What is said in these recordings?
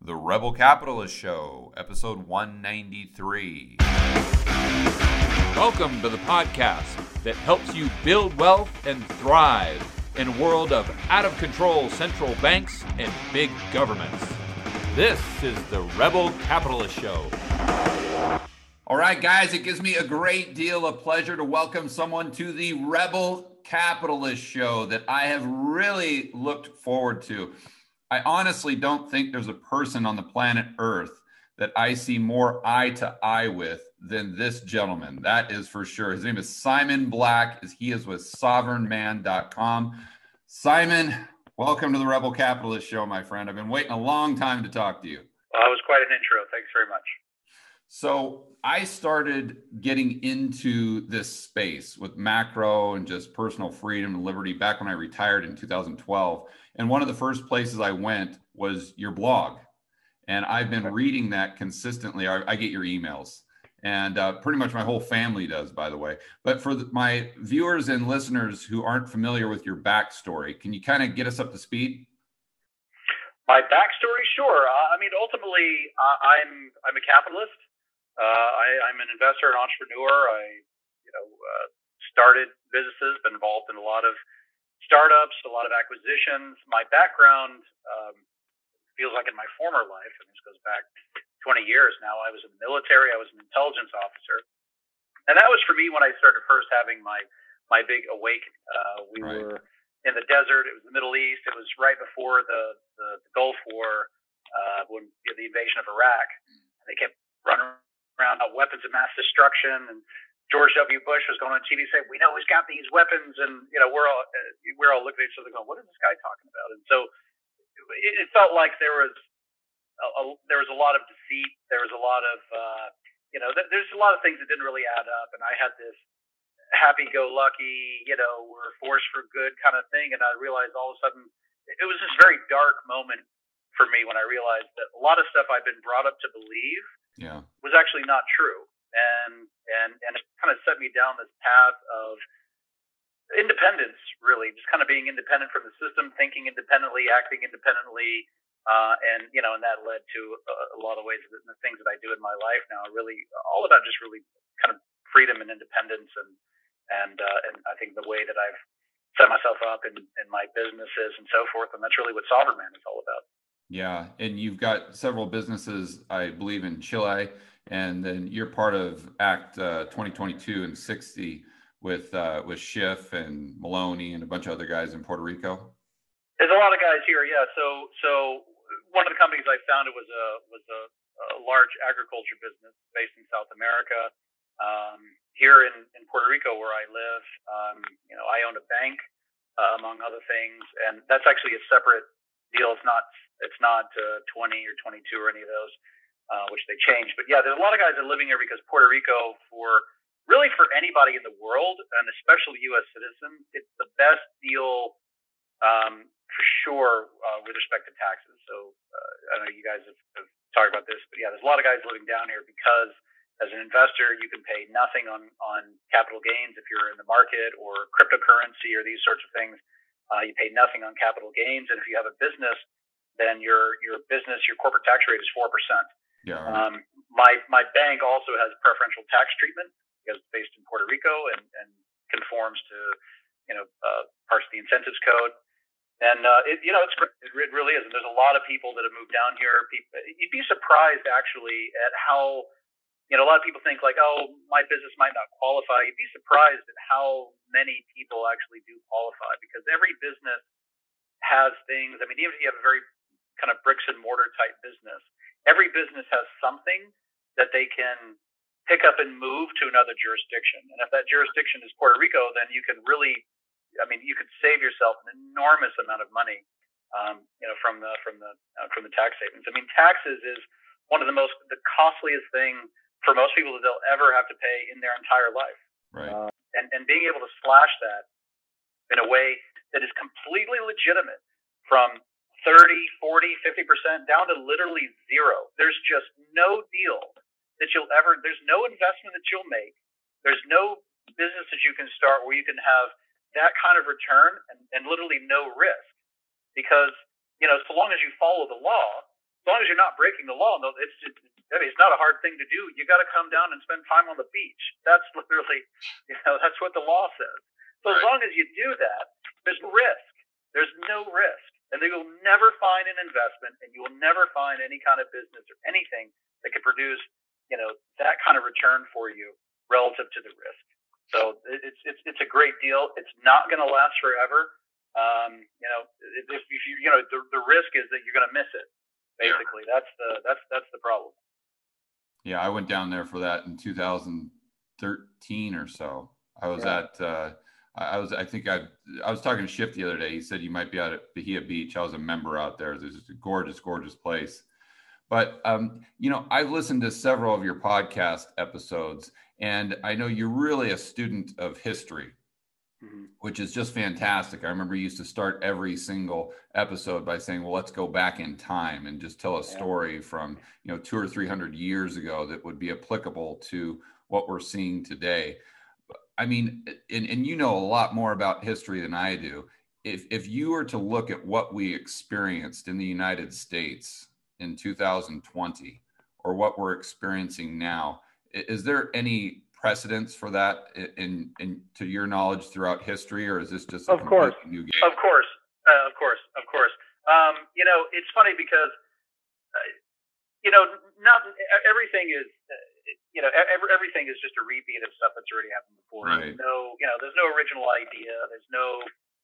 The Rebel Capitalist Show, episode 193. Welcome to the podcast that helps you build wealth and thrive in a world of out-of-control central banks and big governments. This is the Rebel Capitalist Show. All right, guys, it gives me a great deal of pleasure to welcome someone to the Rebel Capitalist Show that I have really looked forward to. I honestly don't think there's a person on the planet Earth that I see more eye to eye with than this gentleman. That is for sure. His name is Simon Black. He is with sovereignman.com. Simon, welcome to the Rebel Capitalist Show, my friend. I've been waiting a long time to talk to you. Well, that was quite an intro. Thanks very much. So I started getting into this space with macro and just personal freedom and liberty back when I retired in 2012. And one of the first places I went was your blog. And I've been reading that consistently. I get your emails. And pretty much my whole family does, by the way. But for my viewers and listeners who aren't familiar with your backstory, can you kind of get us up to speed? My backstory? Sure. Ultimately, I'm a capitalist. I'm an investor and entrepreneur. I started businesses, been involved in a lot of startups, a lot of acquisitions. My background feels like in my former life, and this goes back 20 years now, I was in the military. I was an intelligence officer. And that was for me when I started first having my big awakening. We were in the desert. It was the Middle East. It was right before the Gulf War, when the invasion of Iraq. And they kept running around weapons of mass destruction, and George W. Bush was going on TV saying, "We know he's got these weapons," and we're all looking at each other going, "What is this guy talking about?" And so it felt like there was a lot of deceit. There was a lot of there's a lot of things that didn't really add up, and I had this happy-go-lucky, we're force for good kind of thing, and I realized all of a sudden it was this very dark moment for me when I realized that a lot of stuff I've been brought up to believe was actually not true. And it kind of set me down this path of independence, really, just kind of being independent from the system, thinking independently, acting independently, and that led to a lot of ways that the things that I do in my life now are really all about just really kind of freedom and independence, and I think the way that I've set myself up in my businesses and so forth, and that's really what Sovereign Man is all about. Yeah, and you've got several businesses, I believe, in Chile, and then you're part of Act 2022 and 60 with Schiff and Maloney and a bunch of other guys in Puerto Rico. There's a lot of guys here, yeah. So one of the companies I founded was a large agriculture business based in South America. Here in Puerto Rico, where I live, I own a bank, among other things, and that's actually a separate deal. It's not 20 or 22 or any of those, which they changed. But yeah, there's a lot of guys that are living here because Puerto Rico, for anybody in the world, and especially U.S. citizens, it's the best deal for sure with respect to taxes. So I know you guys have talked about this, but yeah, there's a lot of guys living down here because as an investor, you can pay nothing on capital gains if you're in the market or cryptocurrency or these sorts of things. You pay nothing on capital gains, and if you have a business, then your corporate tax rate is 4%. Yeah. My bank also has preferential tax treatment because it's based in Puerto Rico and conforms to parts of the incentives code. And it's great. It really is. And there's a lot of people that have moved down here. You'd be surprised actually at how a lot of people think like, oh, my business might not qualify. You'd be surprised at how many people actually do qualify, because every business has things. I mean, even if you have a very kind of bricks and mortar type business, every business has something that they can pick up and move to another jurisdiction. And if that jurisdiction is Puerto Rico, then you can really, you could save yourself an enormous amount of money, from the tax savings. I mean, taxes is one of the costliest thing for most people that they'll ever have to pay in their entire life. Right. And being able to slash that in a way that is completely legitimate from 30, 40, 50% down to literally zero. There's just no deal that there's no investment that you'll make. There's no business that you can start where you can have that kind of return and literally no risk. Because, so long as you follow the law, as long as you're not breaking the law, no, it's not a hard thing to do. You got to come down and spend time on the beach. That's literally, that's what the law says. So as long as you do that, there's no risk. There's no risk. And they will never find an investment, and you will never find any kind of business or anything that can produce, that kind of return for you relative to the risk. So it's a great deal. It's not going to last forever. If you the risk is that you're going to miss it. Basically, that's the problem. Yeah, I went down there for that in 2013 or so. I was I was talking to Schiff the other day. He said you might be out at Bahia Beach. I was a member out there. There's a gorgeous, gorgeous place. But I've listened to several of your podcast episodes, and I know you're really a student of history, which is just fantastic. I remember you used to start every single episode by saying, well, let's go back in time and just tell a story from 200 or 300 years ago that would be applicable to what we're seeing today. I mean, and you know a lot more about history than I do. If you were to look at what we experienced in the United States in 2020 or what we're experiencing now, is there any precedence for that in to your knowledge throughout history, or is this just a completely new game? Of course. It's funny because not everything is everything is just a repeat of stuff that's already happened before. Right. There's no original idea. There's no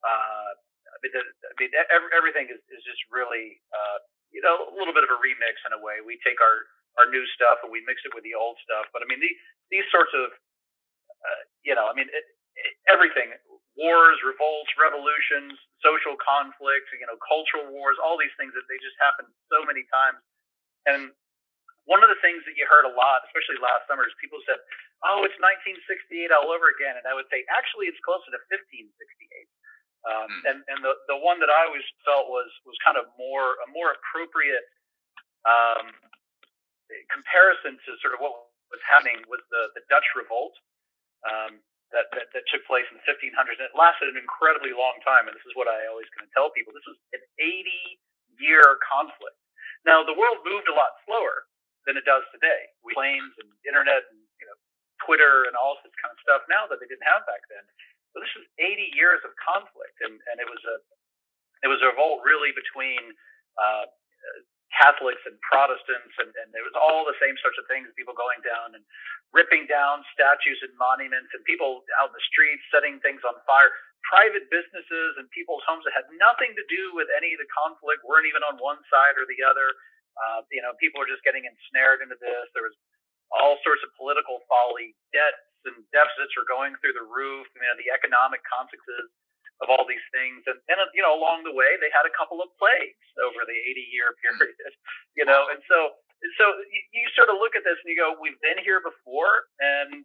everything is just really a little bit of a remix in a way. We take our new stuff and we mix it with the old stuff. But I mean, these sorts of, everything, wars, revolts, revolutions, social conflict, cultural wars, all these things that they just happen so many times. And one of the things that you heard a lot, especially last summer, is people said, oh, it's 1968 all over again. And I would say, actually, it's closer to 1568. And the one that I always felt was kind of a more appropriate comparison to sort of what was happening was the Dutch Revolt that took place in the 1500s, and it lasted an incredibly long time. And this is what I always kind of tell people: this was an 80-year conflict. Now the world moved a lot slower than it does today. We have planes and internet and Twitter and all this kind of stuff now that they didn't have back then. So this was 80 years of conflict, and it was a revolt really between Catholics and Protestants, and there was all the same sorts of things, people going down and ripping down statues and monuments, and people out in the streets setting things on fire. Private businesses and people's homes that had nothing to do with any of the conflict weren't even on one side or the other. People were just getting ensnared into this. There was all sorts of political folly, debts and deficits were going through the roof. The economic consequences of all these things, and along the way they had a couple of plagues over the 80-year period, and so you sort of look at this and you go, we've been here before. And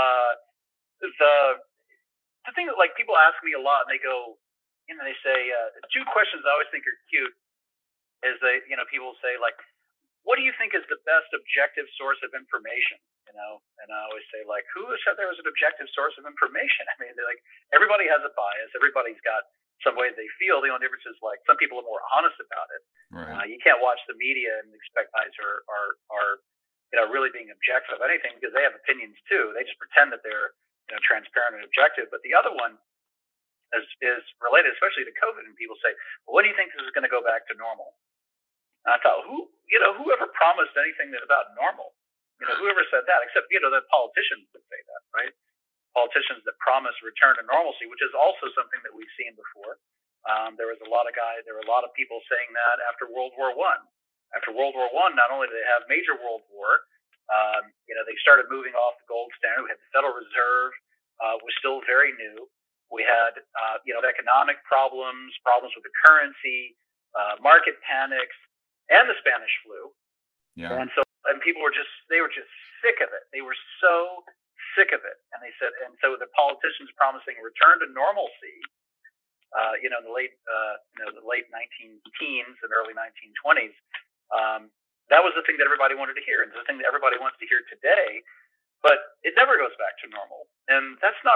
the thing that, like, people ask me a lot, and they go, they say two questions I always think are cute is people say, like, what do you think is the best objective source of information? And I always say, like, who said there was an objective source of information? I mean, they're like, everybody has a bias. Everybody's got some way they feel. The only difference is, like, some people are more honest about it. Right. You can't watch the media and expect guys are really being objective of anything, because they have opinions too. They just pretend that they're transparent and objective. But the other one is related, especially to COVID. And people say, well, what do you think this is going to go back to normal? And I thought, whoever promised anything about normal? Whoever said that, except, the politicians would say that, right? Politicians that promise return to normalcy, which is also something that we've seen before. There were a lot of people saying that after World War I. After World War I, not only did they have major world war, they started moving off the gold standard. We had the Federal Reserve, was still very new. We had, economic problems with the currency, market panics, and the Spanish flu. Yeah. And people were just sick of it. They were so sick of it. And they said, and so the politicians promising return to normalcy, in the late 19-teens and early 1920s, that was the thing that everybody wanted to hear. And it's the thing that everybody wants to hear today, but it never goes back to normal. And that's not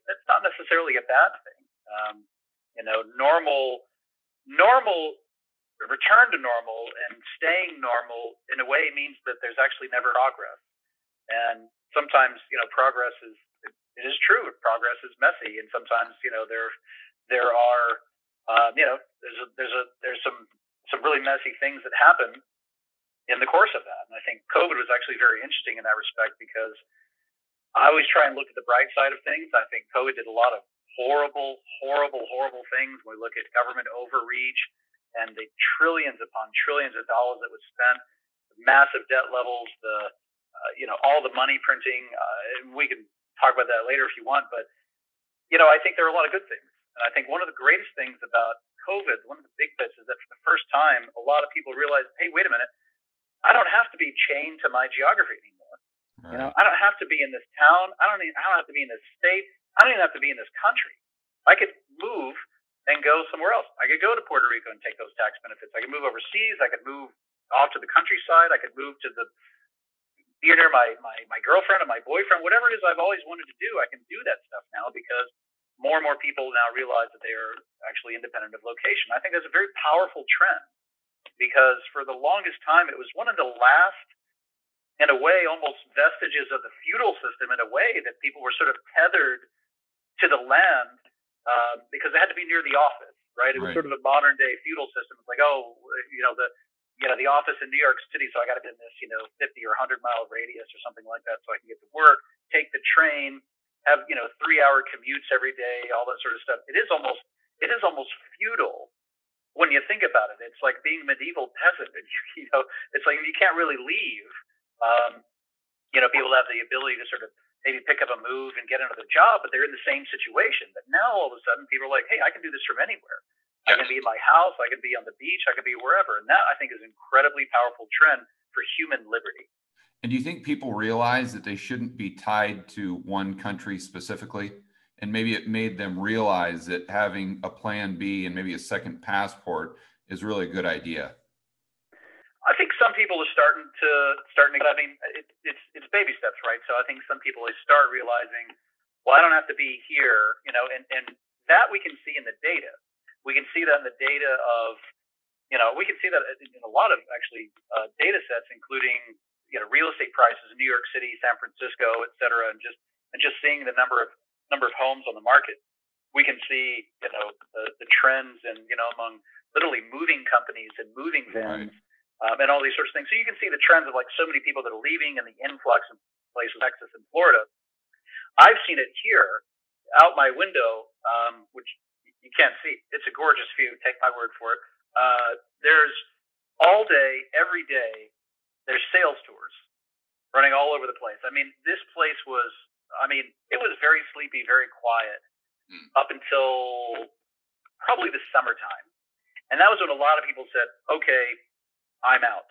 necessarily a bad thing. Normal return to normal and staying normal in a way means that there's actually never progress. And sometimes, progress it is true. Progress is messy, and sometimes, there are, there's some really messy things that happen in the course of that. And I think COVID was actually very interesting in that respect, because I always try and look at the bright side of things. I think COVID did a lot of horrible, horrible, horrible things. When we look at government overreach and the trillions upon trillions of dollars that was spent, massive debt levels, all the money printing. And we can talk about that later if you want. But, I think there are a lot of good things. And I think one of the greatest things about COVID, one of the big bits, is that for the first time, a lot of people realized, hey, wait a minute, I don't have to be chained to my geography anymore. Right. I don't have to be in this town. I don't have to be in this state. I don't even have to be in this country. I could move and go somewhere else. I could go to Puerto Rico and take those tax benefits. I could move overseas. I could move off to the countryside. I could move to be near my girlfriend and my boyfriend. Whatever it is I've always wanted to do, I can do that stuff now, because more and more people now realize that they are actually independent of location. I think that's a very powerful trend, because for the longest time, it was one of the last, in a way, almost vestiges of the feudal system, in a way, that people were sort of tethered to the land because they had to be near the office, right? It was sort of a modern day feudal system. It's like, the office in New York City, so I got to be in this, 50 or 100-mile radius or something like that, so I can get to work, take the train, have 3-hour commutes every day, all that sort of stuff. It is almost feudal when you think about it. It's like being medieval peasant, and it's like you can't really leave. People have the ability to sort of maybe pick up a move and get another job, but they're in the same situation. But now all of a sudden, people are like, hey, I can do this from anywhere. I can be in my house, I can be on the beach, I can be wherever. And that, I think, is an incredibly powerful trend for human liberty. And do you think people realize that they shouldn't be tied to one country specifically? And maybe it made them realize that having a plan B and maybe a second passport is really a good idea. I think some people are starting to. I mean, it's baby steps, right? So I think some people start realizing, well, I don't have to be here, and that we can see in the data. We can see that in the data of, we can see that in a lot of actually data sets, including real estate prices in New York City, San Francisco, et cetera, and just seeing the number of homes on the market. We can see the trends and among literally moving companies and moving vans. Right. And all these sorts of things. So you can see the trends of like so many people that are leaving and the influx in places like Texas and Florida. I've seen it here out my window, which you can't see. It's a gorgeous view. Take my word for it. There's all day, every day, there's sales tours running all over the place. I mean, this place was, it was very sleepy, very quiet up until probably the summertime. And that was when a lot of people said, okay, I'm out.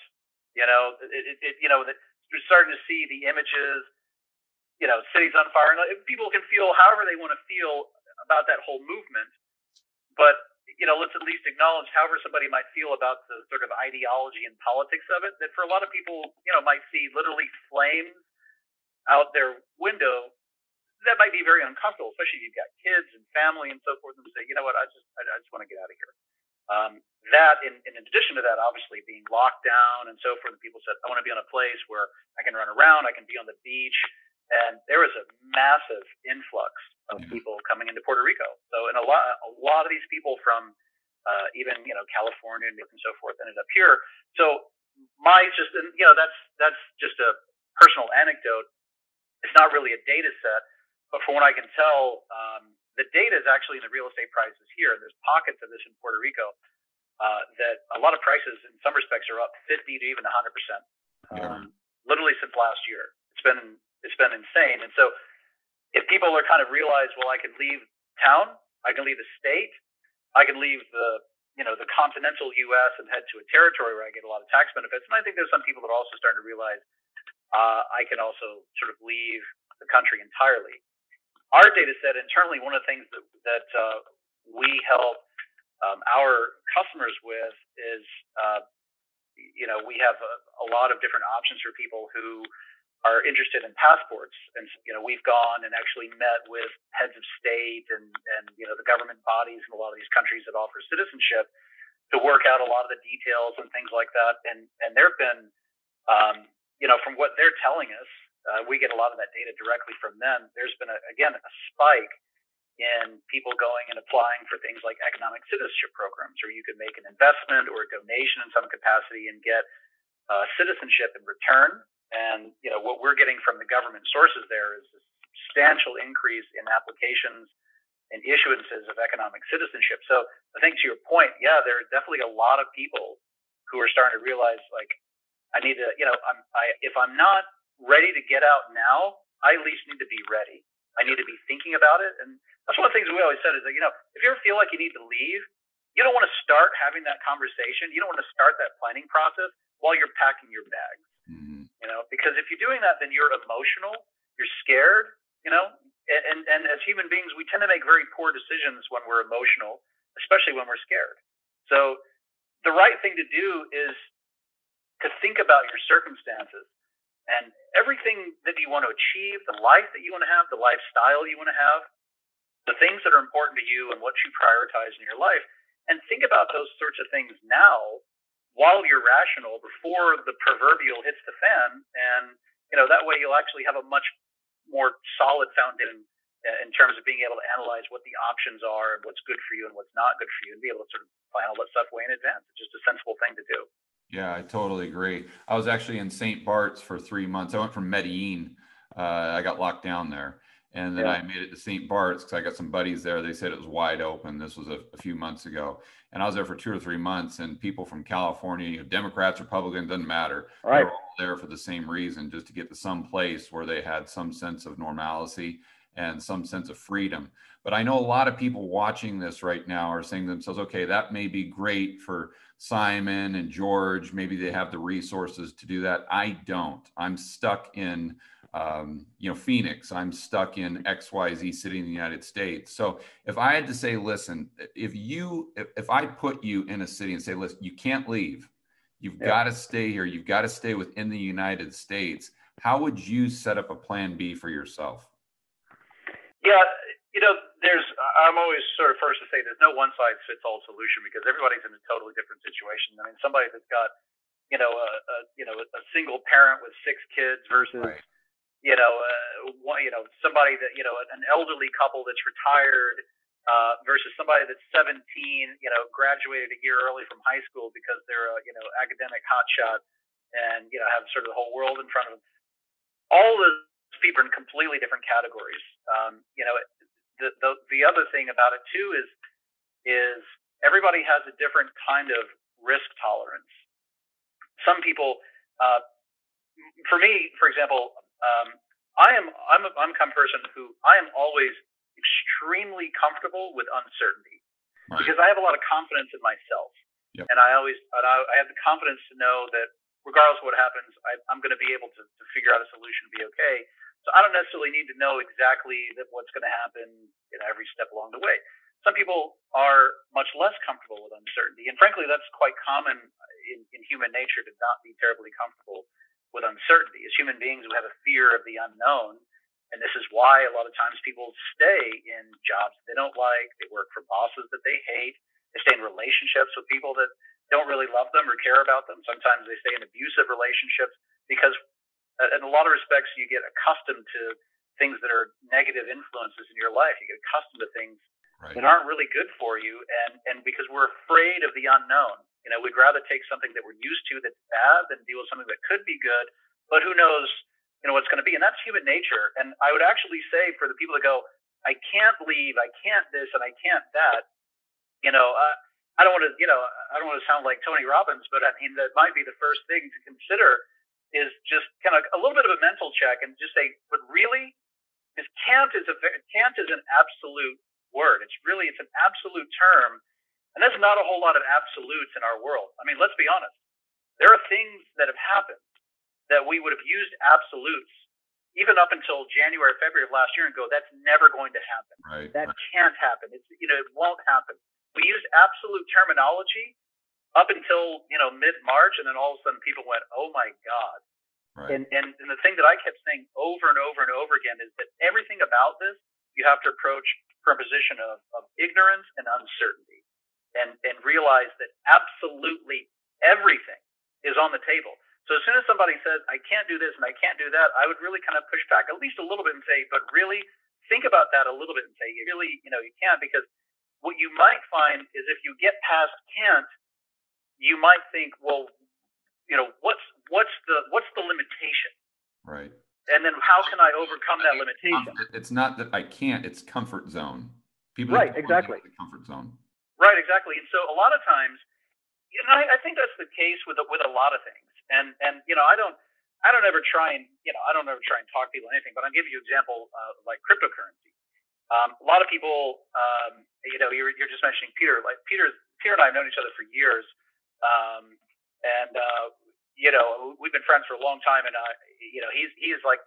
We're starting to see the images, cities on fire. And people can feel however they want to feel about that whole movement. But, let's at least acknowledge however somebody might feel about the sort of ideology and politics of it, that for a lot of people, might see literally flames out their window. That might be very uncomfortable, especially if you've got kids and family and so forth, and say, you know what, I just want to get out of here. That, in addition to that, obviously being locked down and so forth, people said, I want to be on a place where I can run around, I can be on the beach. And there was a massive influx of people coming into Puerto Rico. So, and a lot of these people from even California and so forth ended up here. So that's just a personal anecdote. It's not really a data set, but from what I can tell, the data is actually in the real estate prices here. There's pockets of this in Puerto Rico that a lot of prices in some respects are up 50 to even 100%, literally since last year. It's been insane. And so if people are kind of realize, well, I can leave town, I can leave the state, I can leave the continental U.S. and head to a territory where I get a lot of tax benefits. And I think there's some people that are also starting to realize I can also sort of leave the country entirely. Our data set internally, one of the things that we help our customers with is, we have a lot of different options for people who are interested in passports. And, we've gone and actually met with heads of state and the government bodies in a lot of these countries that offer citizenship to work out a lot of the details and things like that. And there have been, from what they're telling us, we get a lot of that data directly from them. There's been, a spike in people going and applying for things like economic citizenship programs, or you could make an investment or a donation in some capacity and get citizenship in return. And what we're getting from the government sources there is a substantial increase in applications and issuances of economic citizenship. So I think to your point, yeah, there are definitely a lot of people who are starting to realize, like, I need to, if I'm not ready to get out now, I at least need to be ready. I need to be thinking about it. And that's one of the things we always said is that, if you ever feel like you need to leave, you don't want to start having that conversation. You don't want to start that planning process while you're packing your bags, because if you're doing that, then you're emotional, you're scared, and as human beings, we tend to make very poor decisions when we're emotional, especially when we're scared. So the right thing to do is to think about your circumstances and everything that you want to achieve, the life that you want to have, the lifestyle you want to have, the things that are important to you and what you prioritize in your life. And think about those sorts of things now while you're rational, before the proverbial hits the fan. And, that way you'll actually have a much more solid foundation in terms of being able to analyze what the options are and what's good for you and what's not good for you, and be able to sort of plan all that stuff way in advance. It's just a sensible thing to do. Yeah, I totally agree. I was actually in St. Bart's for 3 months. I went from Medellin. I got locked down there. And then I made it to St. Bart's because I got some buddies there. They said it was wide open. This was a few months ago. And I was there for 2 or 3 months. And people from California, Democrats, Republicans, doesn't matter. Right. They were all there for the same reason, just to get to some place where they had some sense of normalcy and some sense of freedom. But I know a lot of people watching this right now are saying to themselves, okay, that may be great for Simon and George. Maybe they have the resources to do that. I don't. I'm stuck in Phoenix. I'm stuck in XYZ city in the United States. So if I had to say, listen, if I put you in a city and say, listen, you can't leave, you've got to stay here, you've got to stay within the United States, how would you set up a plan B for yourself? Yeah, I'm always sort of first to say there's no one size fits all solution, because everybody's in a totally different situation. I mean, somebody that's got, a single parent with 6 kids versus, right. Somebody that, an elderly couple that's retired versus somebody that's 17, graduated a year early from high school because they're a, academic hotshot and, have sort of the whole world in front of them. All those people are in completely different categories. The other thing about it too is everybody has a different kind of risk tolerance. Some people, for me, for example, I'm a kind of person who I am always extremely comfortable with uncertainty, right, because I have a lot of confidence in myself. Yep. And I have the confidence to know that regardless of what happens, I'm going to be able to figure out a solution to be okay. So I don't necessarily need to know exactly what's going to happen every step along the way. Some people are much less comfortable with uncertainty. And frankly, that's quite common in human nature, to not be terribly comfortable with uncertainty. As human beings, we have a fear of the unknown. And this is why a lot of times people stay in jobs they don't like. They work for bosses that they hate. They stay in relationships with people that don't really love them or care about them. Sometimes they stay in abusive relationships because, in a lot of respects, you get accustomed to things that are negative influences in your life. You get accustomed to things that aren't really good for you. And because we're afraid of the unknown, we'd rather take something that we're used to that's bad than deal with something that could be good, but who knows, what's going to be. And that's human nature. And I would actually say, for the people that go, I can't leave, I can't this, and I can't that, I don't want to sound like Tony Robbins, but I mean, that might be the first thing to consider, is just kind of a little bit of a mental check and just say, but really, can't is an absolute word. It's an absolute term. And there's not a whole lot of absolutes in our world. I mean, let's be honest. There are things that have happened that we would have used absolutes even up until January, February of last year and go, that's never going to happen. Right. That can't happen. It won't happen. We used absolute terminology up until, mid-March, and then all of a sudden people went, oh my God. Right. And the thing that I kept saying over and over and over again is that everything about this, you have to approach from a position of ignorance and uncertainty. and realize that absolutely everything is on the table. So as soon as somebody says, I can't do this and I can't do that, I would really kind of push back at least a little bit and say, but really think about that a little bit and say, you really, you can't, because what you might find is if you get past can't, you might think, well, what's the limitation? Right. And then how can I overcome that limitation? It's not that I can't, it's comfort zone. People right, exactly. The comfort zone. Right, exactly. And so a lot of times, I think that's the case with a lot of things. And I don't ever try and talk people anything, but I'll give you an example like cryptocurrency. A lot of people, you're just mentioning Peter. Like Peter and I have known each other for years, we've been friends for a long time, and he's like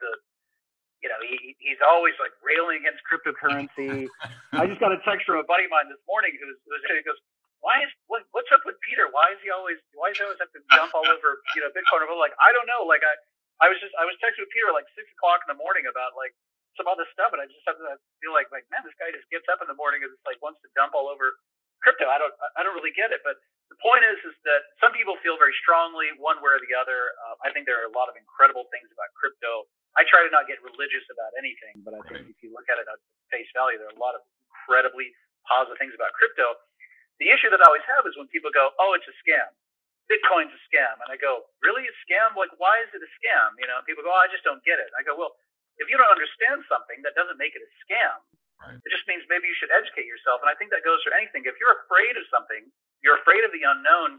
he's always like railing against cryptocurrency. I just got a text from a buddy of mine this morning who goes, what's up with Peter? Why does he always have to jump all over Bitcoin? I'm like, I don't know. Like I was texting with Peter like 6 o'clock in the morning about like some other stuff, and I just have to feel like man, this guy just gets up in the morning and just like wants to dump all over crypto. I don't really get it. But the point is that some people feel very strongly one way or the other. I think there are a lot of incredible things about crypto. I try to not get religious about anything, but I think if you look at it at face value, there are a lot of incredibly positive things about crypto. The issue that I always have is when people go, oh, it's a scam. Bitcoin's a scam. And I go, really a scam? Like, why is it a scam? People go, oh, I just don't get it. And I go, well, if you don't understand something, that doesn't make it a scam. Right. It just means maybe you should educate yourself. And I think that goes for anything. If you're afraid of something, you're afraid of the unknown,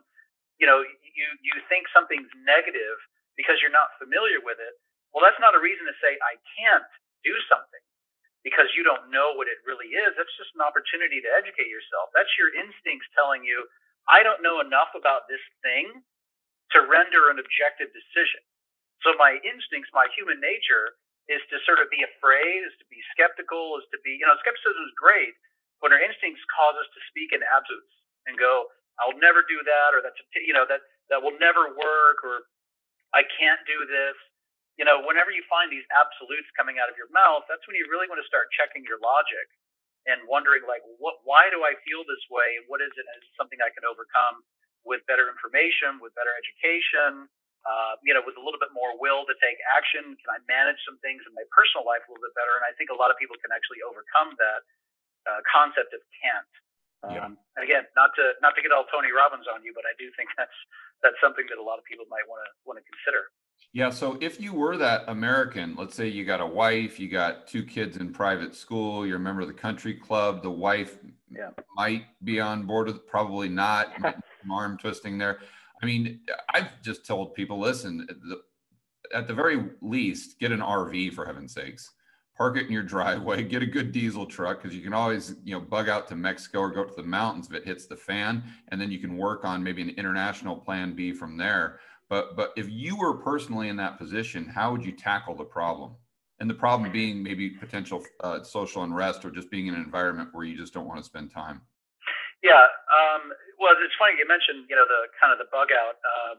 you think something's negative because you're not familiar with it. Well, that's not a reason to say I can't do something because you don't know what it really is. That's just an opportunity to educate yourself. That's your instincts telling you, I don't know enough about this thing to render an objective decision. So my instincts, my human nature is to sort of be afraid, is to be skeptical, is to be, skepticism is great, but our instincts cause us to speak in absolutes and go, I'll never do that, or that will never work, or I can't do this. Whenever you find these absolutes coming out of your mouth, that's when you really want to start checking your logic and wondering, like, why do I feel this way? And what is it? Is it something I can overcome with better information, with better education, with a little bit more will to take action? Can I manage some things in my personal life a little bit better? And I think a lot of people can actually overcome that concept of can't. And again, not to get all Tony Robbins on you, but I do think that's something that a lot of people might want to consider. Yeah. So if you were that American, let's say you got a wife, you got 2 kids in private school, you're a member of the country club, the wife might be on board with it, probably not, some arm twisting there. I mean, I've just told people, listen, at the very least, get an RV for heaven's sakes. Park it in your driveway, get a good diesel truck, because you can always, bug out to Mexico or go to the mountains if it hits the fan, and then you can work on maybe an international plan B from there. But if you were personally in that position, how would you tackle the problem? And the problem being maybe potential social unrest, or just being in an environment where you just don't want to spend time. Yeah. Well, it's funny you mentioned, the bug out.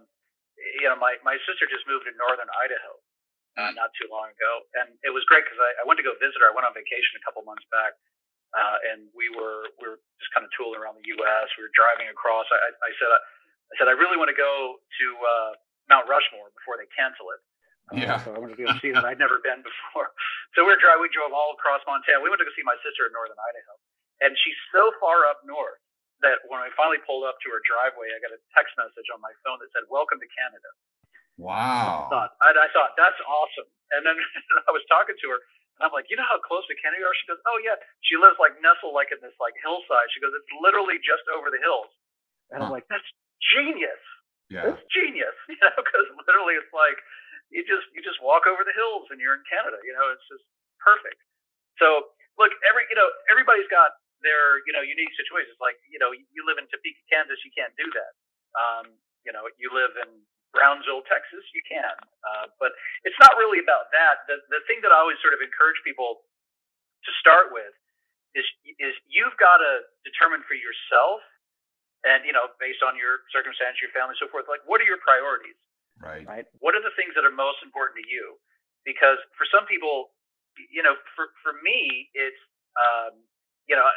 My sister just moved to northern Idaho not too long ago, and it was great because I went to go visit her. I went on vacation a couple months back, and we were just kind of tooling around the U.S. We were driving across. I said I really want to go to Mount Rushmore before they cancel it. So I wanted to go see that. I'd never been before. So we drove all across Montana. We went to go see my sister in northern Idaho, and she's so far up north that when I finally pulled up to her driveway, I got a text message on my phone that said, "Welcome to Canada." Wow. I thought that's awesome. And then I was talking to her, and I'm like, you know how close to Canada you are? She goes, oh yeah. She lives nestled in this hillside. She goes, it's literally just over the hills. And I'm like, that's genius. Yeah. It's genius. Because literally it's like you just walk over the hills and you're in Canada. It's just perfect. So look, everybody's got their unique situations. Like you live in Topeka, Kansas, you can't do that. You live in Brownsville, Texas, you can. But it's not really about that. The thing that I always sort of encourage people to start with is you've got to determine for yourself, and based on your circumstance, your family, so forth, like what are your priorities? Right. What are the things that are most important to you? Because for some people, for me, it's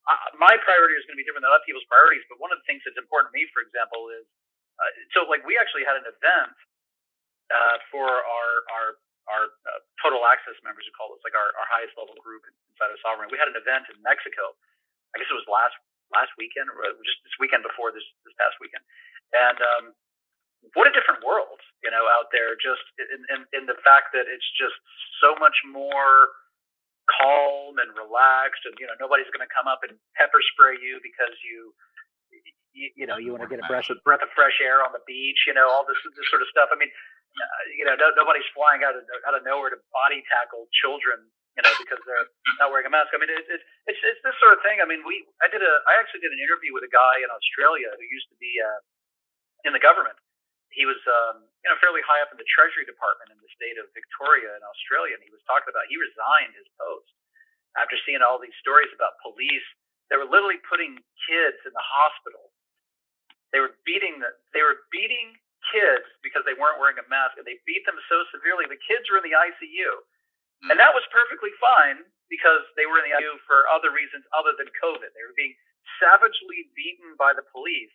my priority is going to be different than other people's priorities. But one of the things that's important to me, for example, is so like we actually had an event for our total access members, who call us like our highest level group inside of Sovereign. We had an event in Mexico. I guess it was last weekend, or just this weekend before this past weekend. And what a different world, out there, just in the fact that it's just so much more calm and relaxed, and nobody's going to come up and pepper spray you because you want to get a breath of fresh air on the beach, all this sort of stuff. I mean, nobody's flying out of nowhere to body tackle children, because they're not wearing a mask. I mean, it's this sort of thing. I mean, I actually did an interview with a guy in Australia who used to be in the government. He was, fairly high up in the Treasury Department in the state of Victoria in Australia, and he was talking about he resigned his post after seeing all these stories about police. They were literally putting kids in the hospital. They were beating kids because they weren't wearing a mask, and they beat them so severely. The kids were in the ICU, and that was perfectly fine because they were in the ICU for other reasons other than COVID. They were being savagely beaten by the police.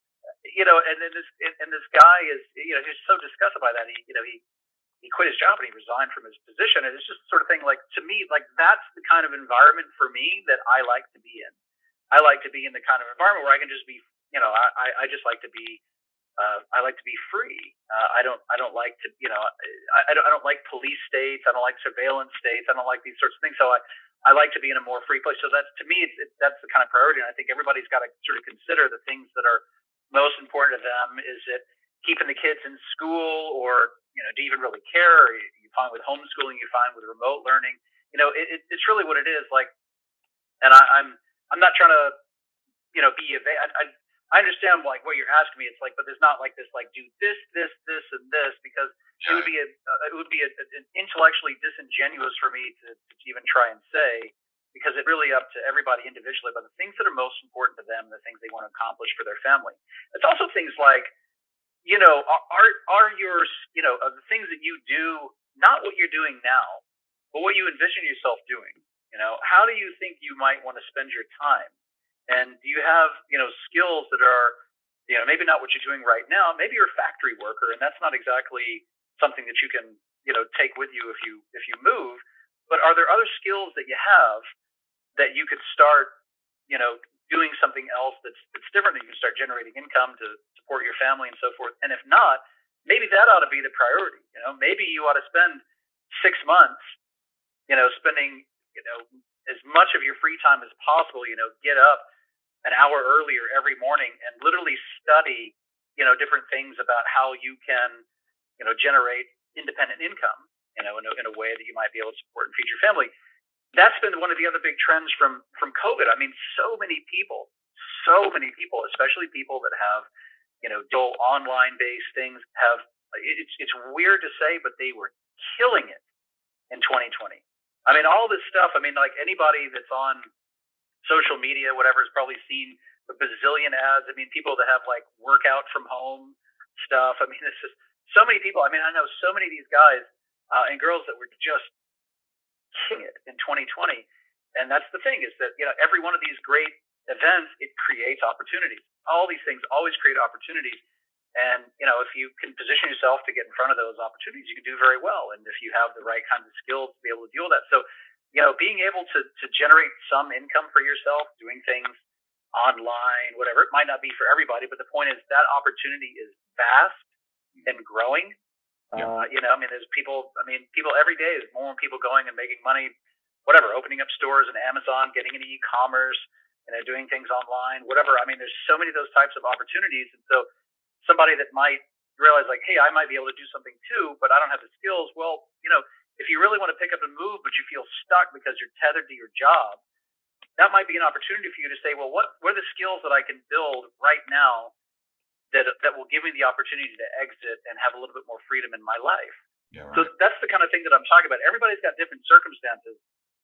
And this guy is, he's so disgusted by that. He quit his job and he resigned from his position. And it's just the sort of thing, like, to me, like, that's the kind of environment for me that I like to be in. I like to be in the kind of environment where I can just be, I just like to be, I like to be free. I don't like to, I don't like police states. I don't like surveillance states. I don't like these sorts of things. So I like to be in a more free place. So that's, to me, that's the kind of priority. And I think everybody's got to sort of consider the things that are most important to them. Is it keeping the kids in school, or do you even really care? Or you find with homeschooling, you find with remote learning, it's really what it is. Like, and I'm not trying to be I understand like what you're asking me. It's like, but there's not like this like do this and this, because it would be an intellectually disingenuous for me to even try and say, because it's really up to everybody individually about the things that are most important to them, the things they want to accomplish for their family. It's also things like, are your, the things that you do, not what you're doing now, but what you envision yourself doing. How do you think you might want to spend your time? And do you have, skills that are, maybe not what you're doing right now? Maybe you're a factory worker, and that's not exactly something that you can, take with you if you move. But are there other skills that you have that you could start, doing something else that's different, that you can start generating income to support your family and so forth? And if not, maybe that ought to be the priority. Maybe you ought to spend 6 months, spending, as much of your free time as possible, get up an hour earlier every morning and literally study, different things about how you can, generate independent income, in a way that you might be able to support and feed your family. That's been one of the other big trends from COVID. I mean, so many people, especially people that have, dual online based things, have, it's weird to say, but they were killing it in 2020. I mean, all this stuff, I mean, like anybody that's on social media, whatever, has probably seen a bazillion ads. I mean, people that have like workout from home stuff. I mean, it's just so many people. I mean, I know so many of these guys and girls that were just killing it in 2020. And that's the thing, is that, every one of these great events, it creates opportunities. All these things always create opportunities. And, if you can position yourself to get in front of those opportunities, you can do very well. And if you have the right kinds of skills to be able to deal with that. So, being able to generate some income for yourself, doing things online, whatever, it might not be for everybody, but the point is that opportunity is vast and growing. Yeah. There's people every day, there's more people going and making money, whatever, opening up stores and Amazon, getting into e-commerce, doing things online, whatever. I mean, there's so many of those types of opportunities. And so somebody that might realize like, hey, I might be able to do something too, but I don't have the skills. Well, if you really want to pick up and move, but you feel stuck because you're tethered to your job, that might be an opportunity for you to say, well, what are the skills that I can build right now that will give me the opportunity to exit and have a little bit more freedom in my life? Yeah, right. So that's the kind of thing that I'm talking about. Everybody's got different circumstances.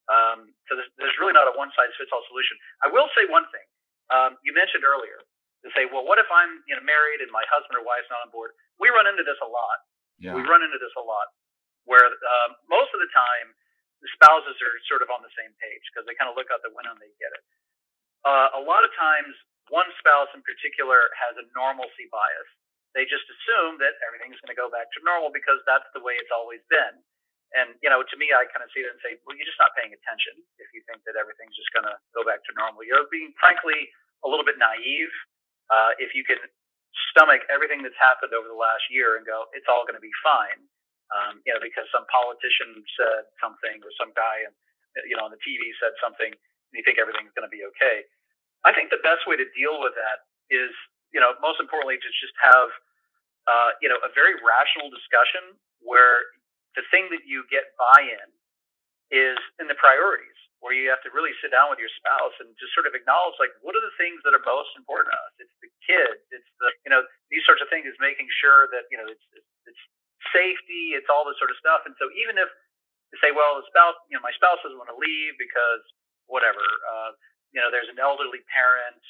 So there's really not a one-size-fits-all solution. I will say one thing. You mentioned earlier to say, well, what if I'm married and my husband or wife's not on board? We run into this a lot. Yeah. We run into this a lot where most of the time the spouses are sort of on the same page because they kind of look out the window and they get it. a lot of times one spouse in particular has a normalcy bias. They just assume that everything's going to go back to normal because that's the way it's always been. And, to me, I kind of see it and say, well, you're just not paying attention if you think that everything's just going to go back to normal. You're being, frankly, a little bit naive. If you can stomach everything that's happened over the last year and go, it's all going to be fine, because some politician said something or some guy, on the TV said something, and you think everything's going to be okay. I think the best way to deal with that is, most importantly, to just have, a very rational discussion where the thing that you get buy-in is in the priorities, where you have to really sit down with your spouse and just sort of acknowledge, like, what are the things that are most important to us? It's the kids, it's the, these sorts of things, is making sure that, it's safety, it's all this sort of stuff. And so even if you say, well, the spouse, my spouse doesn't want to leave because whatever, there's an elderly parent,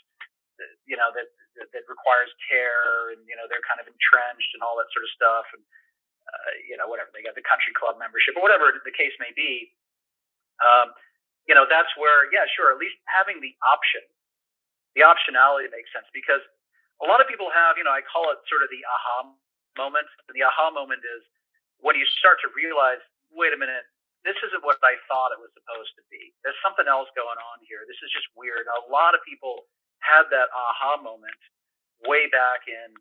that requires care, and, they're kind of entrenched and all that sort of stuff. And, whatever, they got the country club membership or whatever the case may be. That's where, yeah, sure, at least having the optionality makes sense, because a lot of people have, I call it sort of the aha moment. And the aha moment is when you start to realize, wait a minute, this isn't what I thought it was supposed to be. There's something else going on here. This is just weird. A lot of people had that aha moment way back in,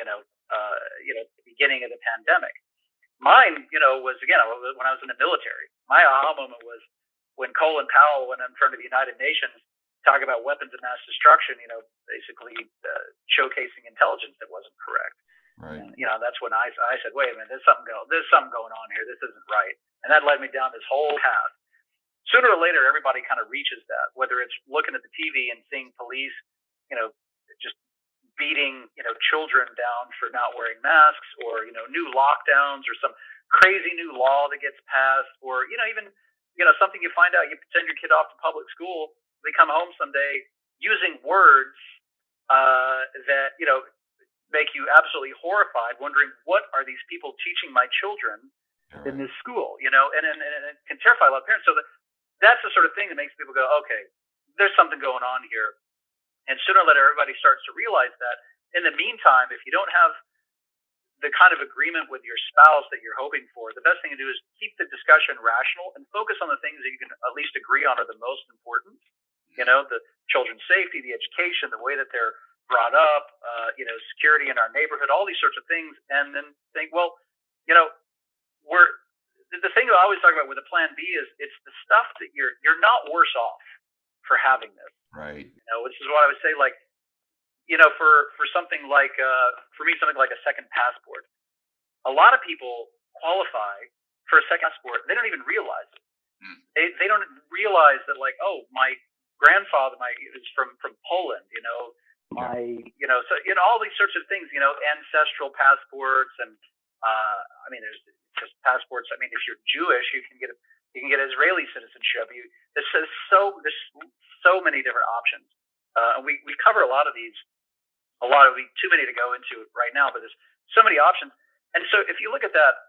the beginning of the pandemic. Mine, was, again, when I was in the military. My aha moment was when Colin Powell went in front of the United Nations talking about weapons of mass destruction, basically showcasing intelligence that wasn't correct. Right. And, that's when I said, wait a minute, there's something going on here. This isn't right. And that led me down this whole path. Sooner or later, everybody kind of reaches that, whether it's looking at the TV and seeing police, just beating, children down for not wearing masks, or, new lockdowns, or some crazy new law that gets passed, or, even, something you find out, you send your kid off to public school, they come home someday using words that, make you absolutely horrified, wondering, what are these people teaching my children in this school, and it can terrify a lot of parents. So that's the sort of thing that makes people go, okay, there's something going on here. And sooner or later, everybody starts to realize that. In the meantime, if you don't have the kind of agreement with your spouse that you're hoping for, the best thing to do is keep the discussion rational and focus on the things that you can at least agree on are the most important. The children's safety, the education, the way that they're brought up, security in our neighborhood, all these sorts of things. And then think, well, the thing that I always talk about with a plan B is it's the stuff that you're not worse off for having this. Right. Which is what I would say, like, for something like, for me, something like a second passport. A lot of people qualify for a second passport. They don't even realize it. They don't realize that, like, oh, my grandfather is from Poland, so, all these sorts of things, ancestral passports. And, there's just passports. If you're Jewish, you can get Israeli citizenship. There's so many different options. And we cover a lot of these, too many to go into right now, but there's so many options. And so if you look at that,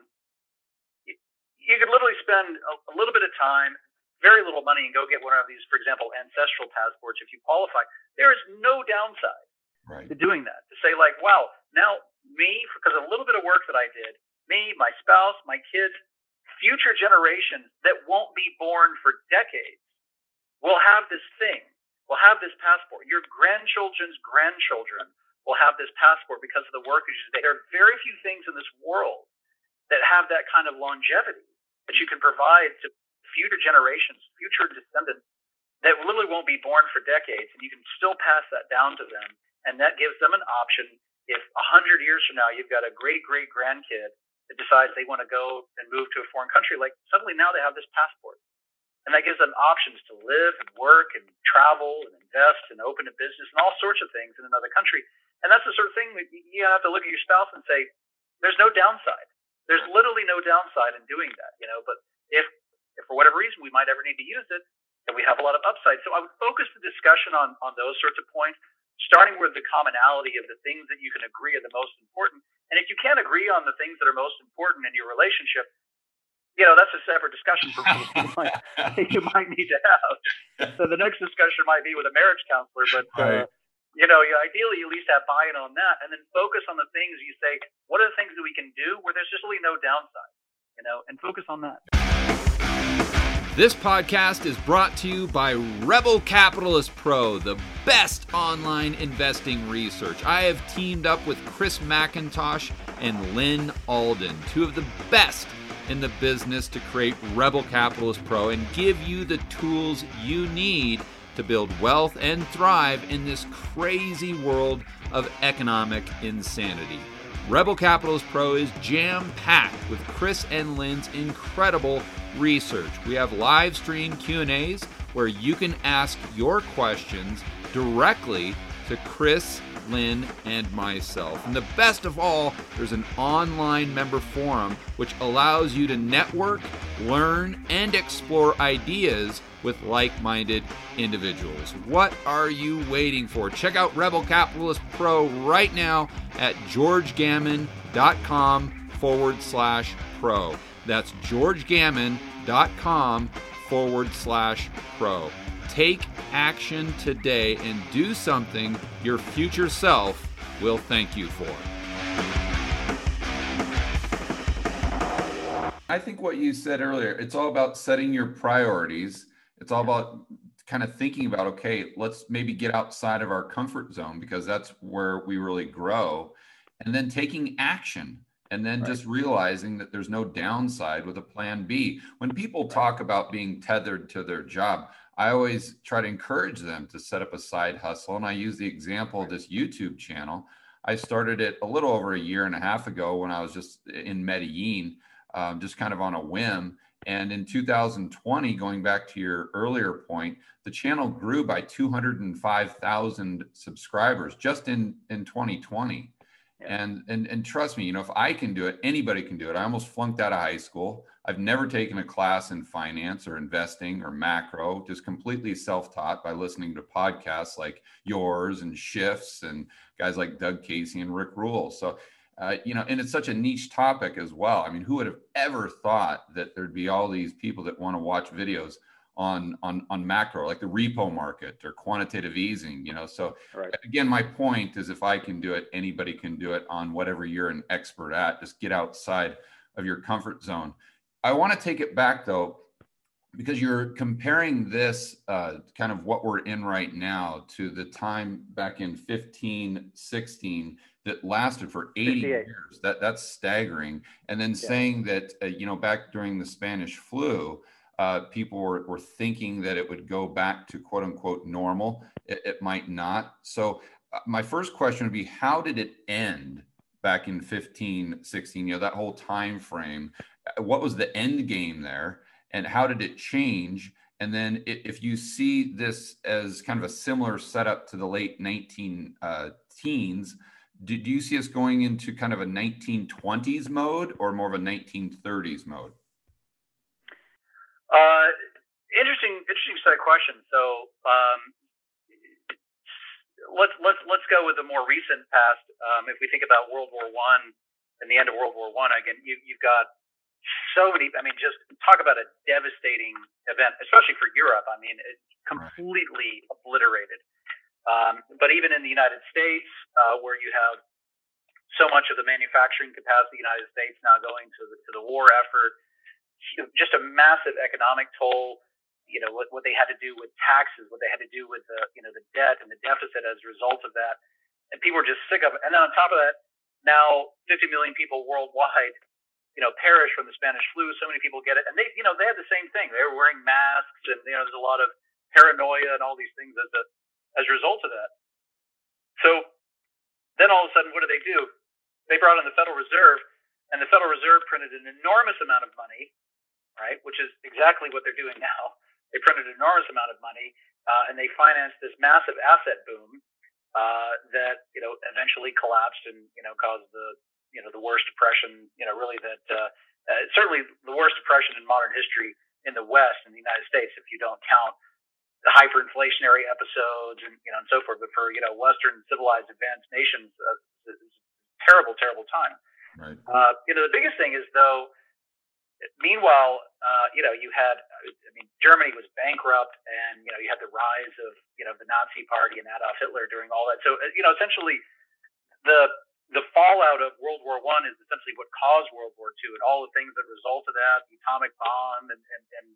you could literally spend a little bit of time, very little money, and go get one of these, for example, ancestral passports. If you qualify, there is no downside to doing that. To say, like, wow, now because of a little bit of work that I did, me, my spouse, my kids, future generations that won't be born for decades will have this thing, will have this passport. Your grandchildren's grandchildren will have this passport because of the work that you did. There are very few things in this world that have that kind of longevity that you can provide to future generations, future descendants that literally won't be born for decades, and you can still pass that down to them. And that gives them an option. If 100 years from now you've got a great-great-grandkid that decides they want to go and move to a foreign country, like, suddenly now they have this passport. And that gives them options to live and work and travel and invest and open a business and all sorts of things in another country. And that's the sort of thing that you have to look at your spouse and say, there's no downside. There's literally no downside in doing that, but if for whatever reason we might ever need to use it, then we have a lot of upside. So I would focus the discussion on those sorts of points, starting with the commonality of the things that you can agree are the most important. And if you can't agree on the things that are most important in your relationship, that's a separate discussion for you might need to have. So the next discussion might be with a marriage counselor, but Right. you ideally at least have buy-in on that, and then focus on the things you say. What are the things that we can do where there's just really no downside, and focus on that. This podcast is brought to you by Rebel Capitalist Pro, the best online investing research. I have teamed up with Chris McIntosh and Lynn Alden, two of the best in the business, to create Rebel Capitalist Pro and give you the tools you need to build wealth and thrive in this crazy world of economic insanity. Rebel Capitalist Pro is jam-packed with Chris and Lynn's incredible research. We have live stream Q&As where you can ask your questions directly to Chris, Lynn, and myself. And the best of all, there's an online member forum which allows you to network, learn, and explore ideas with like-minded individuals. What are you waiting for? Check out Rebel Capitalist Pro right now at georgegammon.com/pro. That's georgegammon.com/pro. Take action today and do something your future self will thank you for. I think what you said earlier, it's all about setting your priorities. It's all about kind of thinking about, okay, let's maybe get outside of our comfort zone because that's where we really grow. And then taking action and then just realizing that there's no downside with a plan B. When people talk about being tethered to their job, I always try to encourage them to set up a side hustle. And I use the example of this YouTube channel. I started it a little over a year and a half ago when I was just in Medellin, just kind of on a whim. And in 2020, going back to your earlier point, the channel grew by 205,000 subscribers just in 2020. Yeah. And trust me, if I can do it, anybody can do it. I almost flunked out of high school. I've never taken a class in finance or investing or macro, just completely self-taught by listening to podcasts like yours and Shifts and guys like Doug Casey and Rick Rule. So, and it's such a niche topic as well. I mean, who would have ever thought that there'd be all these people that want to watch videos on macro, like the repo market or quantitative easing, So Again, my point is if I can do it, anybody can do it on whatever you're an expert at. Just get outside of your comfort zone. I want to take it back though, because you're comparing this kind of what we're in right now to the time back in 15, 16 that lasted for 80 years. That's staggering. And then saying that, back during the Spanish flu, people were thinking that it would go back to quote unquote normal. It might not. So my first question would be, how did it end back in 15, 16, that whole time frame? What was the end game there? And how did it change? And then if you see this as kind of a similar setup to the late 19 teens, do you see us going into kind of a 1920s mode or more of a 1930s mode? Interesting set of questions. So let's go with the more recent past. If we think about World War I and the end of World War I, again, you've got so many. I mean, just talk about a devastating event, especially for Europe. I mean, it completely obliterated. But even in the United States, where you have so much of the manufacturing capacity of the United States now going to the war effort, just a massive economic toll. What they had to do with taxes, what they had to do with the debt and the deficit as a result of that, and people were just sick of it. And then on top of that, now 50 million people worldwide, perish from the Spanish flu. So many people get it, and they had the same thing. They were wearing masks, and there's a lot of paranoia and all these things as a result of that. So then all of a sudden, what do? They brought in the Federal Reserve, and the Federal Reserve printed an enormous amount of money, right? Which is exactly what they're doing now. They printed an enormous amount of money, and they financed this massive asset boom that eventually collapsed and caused the worst depression. Really that certainly the worst depression in modern history in the West, in the United States, if you don't count the hyperinflationary episodes and and so forth. But for Western civilized advanced nations, it's a terrible time. Right. The biggest thing is though meanwhile, you had, Germany was bankrupt, and you had the rise of the Nazi Party and Adolf Hitler during all that. So essentially, the fallout of World War I is essentially what caused World War II, and all the things that resulted that, the atomic bomb, and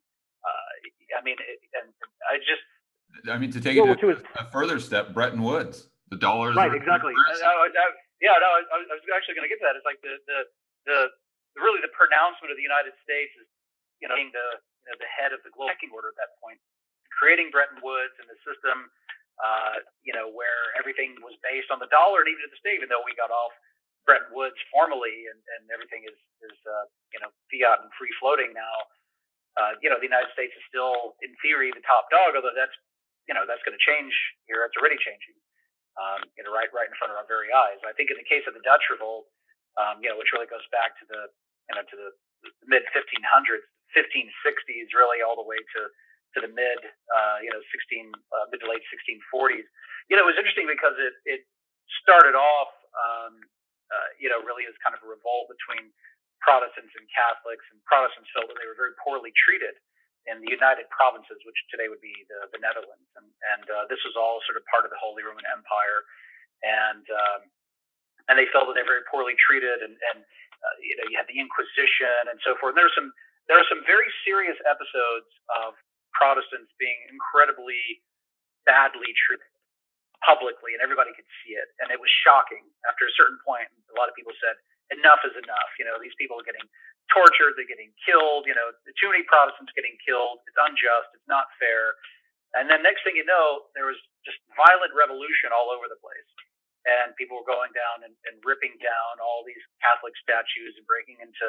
to take it a further step, Bretton Woods, the dollars. Right, exactly. I was actually going to get to that. It's like really the pronouncement of the United States is being the head of the global pecking order at that point, creating Bretton Woods and the system, where everything was based on the dollar, and even to this day, even though we got off Bretton Woods formally, and everything is fiat and free floating now. The United States is still, in theory, the top dog, although that's going to change here. It's already changing, right in front of our very eyes. I think in the case of the Dutch Revolt, which really goes back to the mid 1500s, 1560s, really all the way to the mid to late 1640s. It was interesting because it started off, really as kind of a revolt between Protestants and Catholics, and Protestants felt that they were very poorly treated in the United Provinces, which today would be the Netherlands, and this was all sort of part of the Holy Roman Empire, and they felt that they were very poorly treated, and you had the Inquisition and so forth. And there are some very serious episodes of Protestants being incredibly badly treated publicly, and everybody could see it, and it was shocking. After a certain point, a lot of people said, enough is enough. These people are getting tortured, they're getting killed, too many Protestants getting killed. It's unjust, it's not fair. And then next thing you know, there was just violent revolution all over the place. And people were going down and ripping down all these Catholic statues and breaking into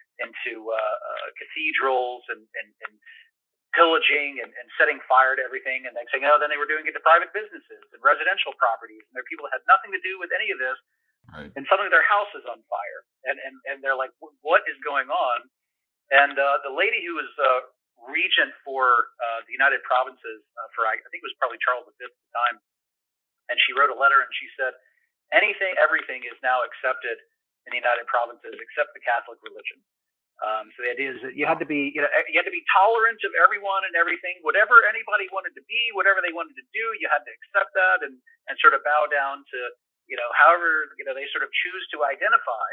cathedrals and pillaging and setting fire to everything. And next thing you know, then they were doing it to private businesses and residential properties. And there are people that had nothing to do with any of this. Right. And suddenly their house is on fire. And they're like, what is going on? And the lady who was regent for the United Provinces for, I think it was probably Charles V at the time, and she wrote a letter and she said, everything is now accepted in the United Provinces except the Catholic religion. So the idea is that you had to be, you had to be tolerant of everyone and everything, whatever anybody wanted to be, whatever they wanted to do, you had to accept that and sort of bow down to, however, they sort of choose to identify,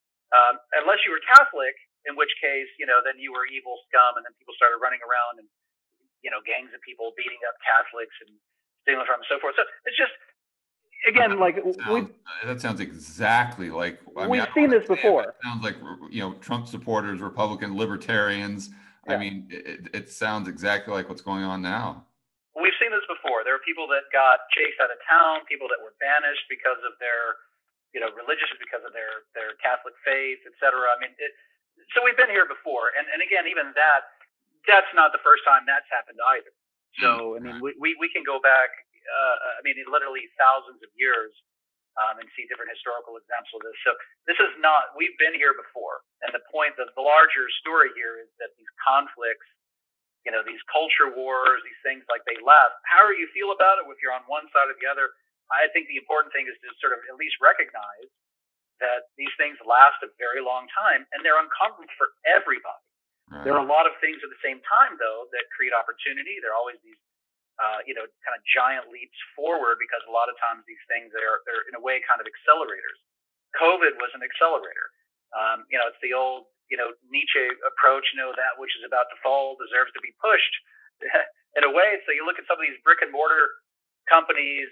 unless you were Catholic, in which case, then you were evil scum, and then people started running around and, gangs of people beating up Catholics and stealing from them and so forth. So it's just, again, that sounds exactly like we've seen this before. It sounds like Trump supporters, Republican libertarians. Yeah. I mean, it sounds exactly like what's going on now. We've seen this before. There were people that got chased out of town, people that were banished because of their, religious, because of their Catholic faith, etc. I mean, so we've been here before, and again, even that's not the first time that's happened either. So I mean, we can go back. Literally thousands of years, and see different historical examples of this. So this is not, we've been here before. And the point, the larger story here is that these conflicts, these culture wars, these things, like, they last. However you feel about it, if you're on one side or the other, I think the important thing is to sort of at least recognize that these things last a very long time, and they're uncomfortable for everybody. Right. There are a lot of things at the same time, though, that create opportunity. There are always these kind of giant leaps forward, because a lot of times these things they're in a way kind of accelerators. COVID was an accelerator. It's the old Nietzsche approach. That which is about to fall deserves to be pushed. In a way, so you look at some of these brick and mortar companies,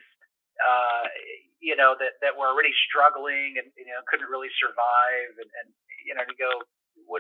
that were already struggling and couldn't really survive, and you go, what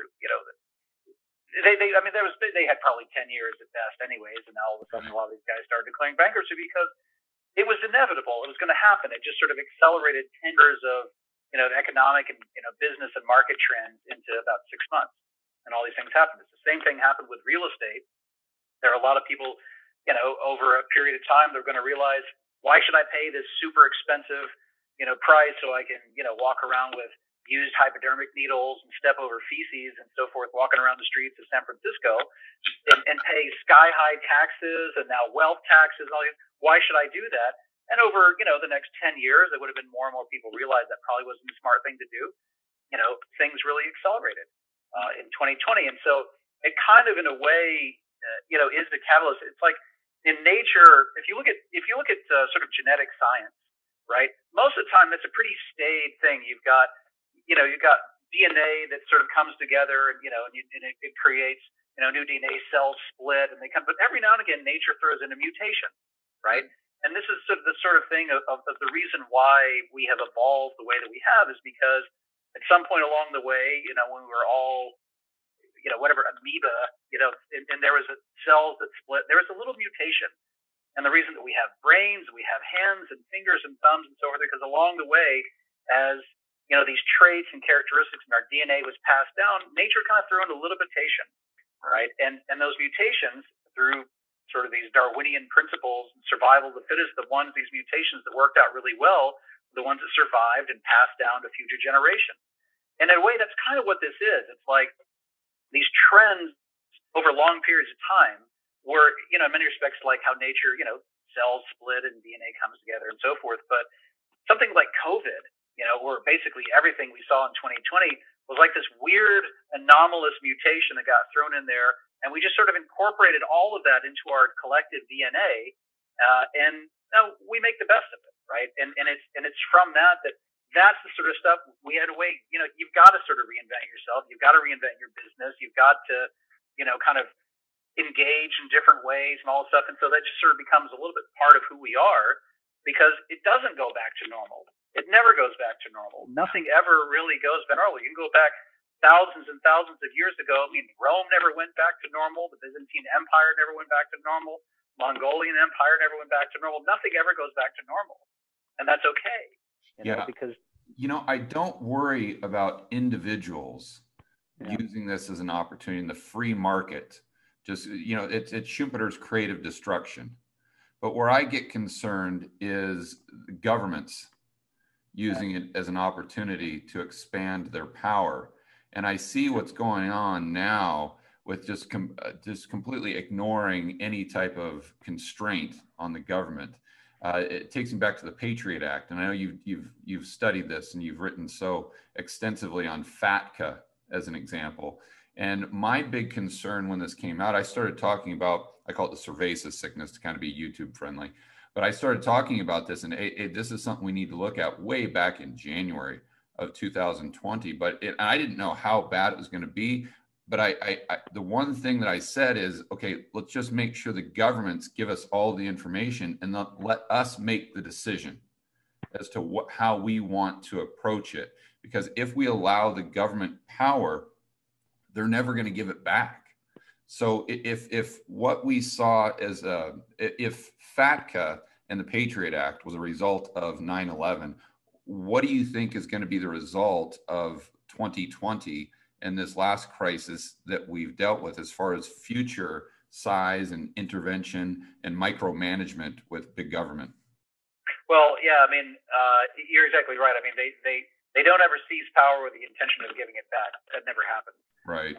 they had probably 10 years at best anyways, and now all of a sudden a lot of these guys started declaring bankruptcy because it was inevitable. It was going to happen. It just sort of accelerated 10 years of economic and business and market trends into about 6 months, and all these things happened. It's the same thing happened with real estate. There are a lot of people, over a period of time, they're going to realize, why should I pay this super expensive price so I can walk around with used hypodermic needles and step over feces and so forth, walking around the streets of San Francisco, and pay sky-high taxes and now wealth taxes. All these. Why should I do that? And over the next 10 years, there would have been more and more people realize that probably wasn't a smart thing to do. Things really accelerated. in 2020. And so it kind of, in a way, is the catalyst. It's like in nature, if you look at sort of genetic science, right? Most of the time, that's a pretty staid thing. You've got DNA that sort of comes together, and it creates new DNA cells split, and they come. But every now and again, nature throws in a mutation, right? And this is sort of the thing of the reason why we have evolved the way that we have is because at some point along the way, when we were all, whatever amoeba, and there was cells that split, there was a little mutation. And the reason that we have brains, we have hands and fingers and thumbs and so forth, because along the way, as these traits and characteristics in our DNA was passed down, nature kind of threw in a little mutation, right? And those mutations, through sort of these Darwinian principles, survival of the fittest, these mutations that worked out really well, the ones that survived and passed down to future generations. And in a way, that's kind of what this is. It's like these trends over long periods of time were, in many respects, like how nature, cells split and DNA comes together and so forth. But something like COVID, where basically everything we saw in 2020 was like this weird anomalous mutation that got thrown in there. And we just sort of incorporated all of that into our collective DNA. And now we make the best of it, right? And it's from that's the sort of stuff we had to wait. You've got to sort of reinvent yourself. You've got to reinvent your business. You've got to, kind of engage in different ways and all this stuff. And so that just sort of becomes a little bit part of who we are, because it doesn't go back to normal. It never goes back to normal. Nothing ever really goes back to normal. You can go back thousands and thousands of years ago. I mean, Rome never went back to normal. The Byzantine Empire never went back to normal. Mongolian Empire never went back to normal. Nothing ever goes back to normal. And that's okay. Because I don't worry about individuals using this as an opportunity in the free market. Just, it's Schumpeter's creative destruction. But where I get concerned is governments using it as an opportunity to expand their power. And I see what's going on now with just completely ignoring any type of constraint on the government. It takes me back to the Patriot Act, and I know you've studied this and you've written so extensively on FATCA as an example. And my big concern when this came out, I started talking about, I call it the cerveza sickness to kind of be YouTube friendly, but I started talking about this, and this is something we need to look at way back in January of 2020. But I didn't know how bad it was going to be. But I the one thing that I said is, okay, let's just make sure the governments give us all the information and let us make the decision as to how we want to approach it. Because if we allow the government power, they're never going to give it back. So if what we saw as if FATCA and the Patriot Act was a result of 9/11, what do you think is going to be the result of 2020 and this last crisis that we've dealt with as far as future size and intervention and micromanagement with big government? Well, yeah, I mean, you're exactly right. I mean, they don't ever seize power with the intention of giving it back. That never happens. Right.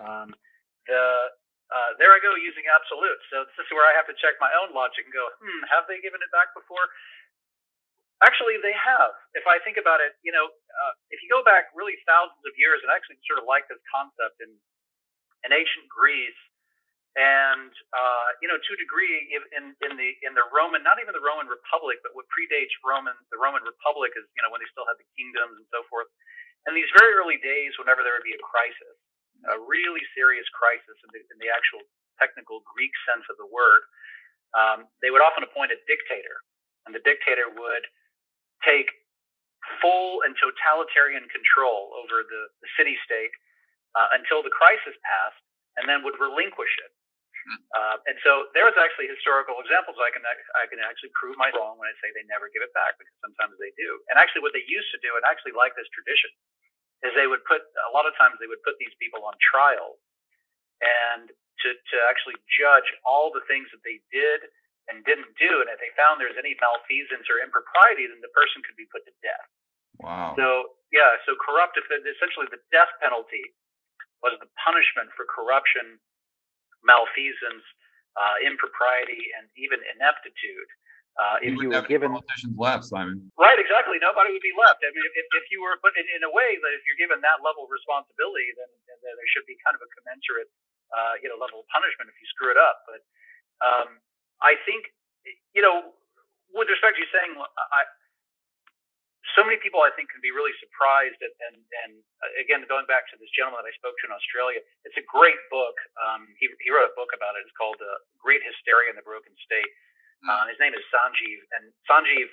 There I go using absolutes. So this is where I have to check my own logic and go, have they given it back before? Actually, they have. If I think about it, if you go back really thousands of years, and I actually sort of like this concept in ancient Greece, and to a degree in the Roman, not even the Roman Republic, but what predates the Roman Republic is when they still had the kingdoms and so forth. In these very early days, whenever there would be a crisis, a really serious crisis in the actual technical Greek sense of the word, they would often appoint a dictator, and the dictator would take full and totalitarian control over the city-state until the crisis passed, and then would relinquish it. And so there was actually historical examples. I can actually prove my wrong when I say they never give it back, because sometimes they do. And actually what they used to do, and I actually like this tradition, is a lot of times they would put these people on trial and to actually judge all the things that they did and didn't do. And if they found there's any malfeasance or impropriety, then the person could be put to death. Wow. So essentially the death penalty was the punishment for corruption, malfeasance, impropriety, and even ineptitude. If you were given politicians left, Simon. Right, exactly. Nobody would be left. I mean, if you were, but in a way that if you're given that level of responsibility, then there should be kind of a commensurate, level of punishment if you screw it up. But I think, with respect to you saying, so many people I think can be really surprised, and again, going back to this gentleman that I spoke to in Australia, it's a great book. He wrote a book about it. It's called Great Hysteria in the Broken State. His name is Sanjeev, and Sanjeev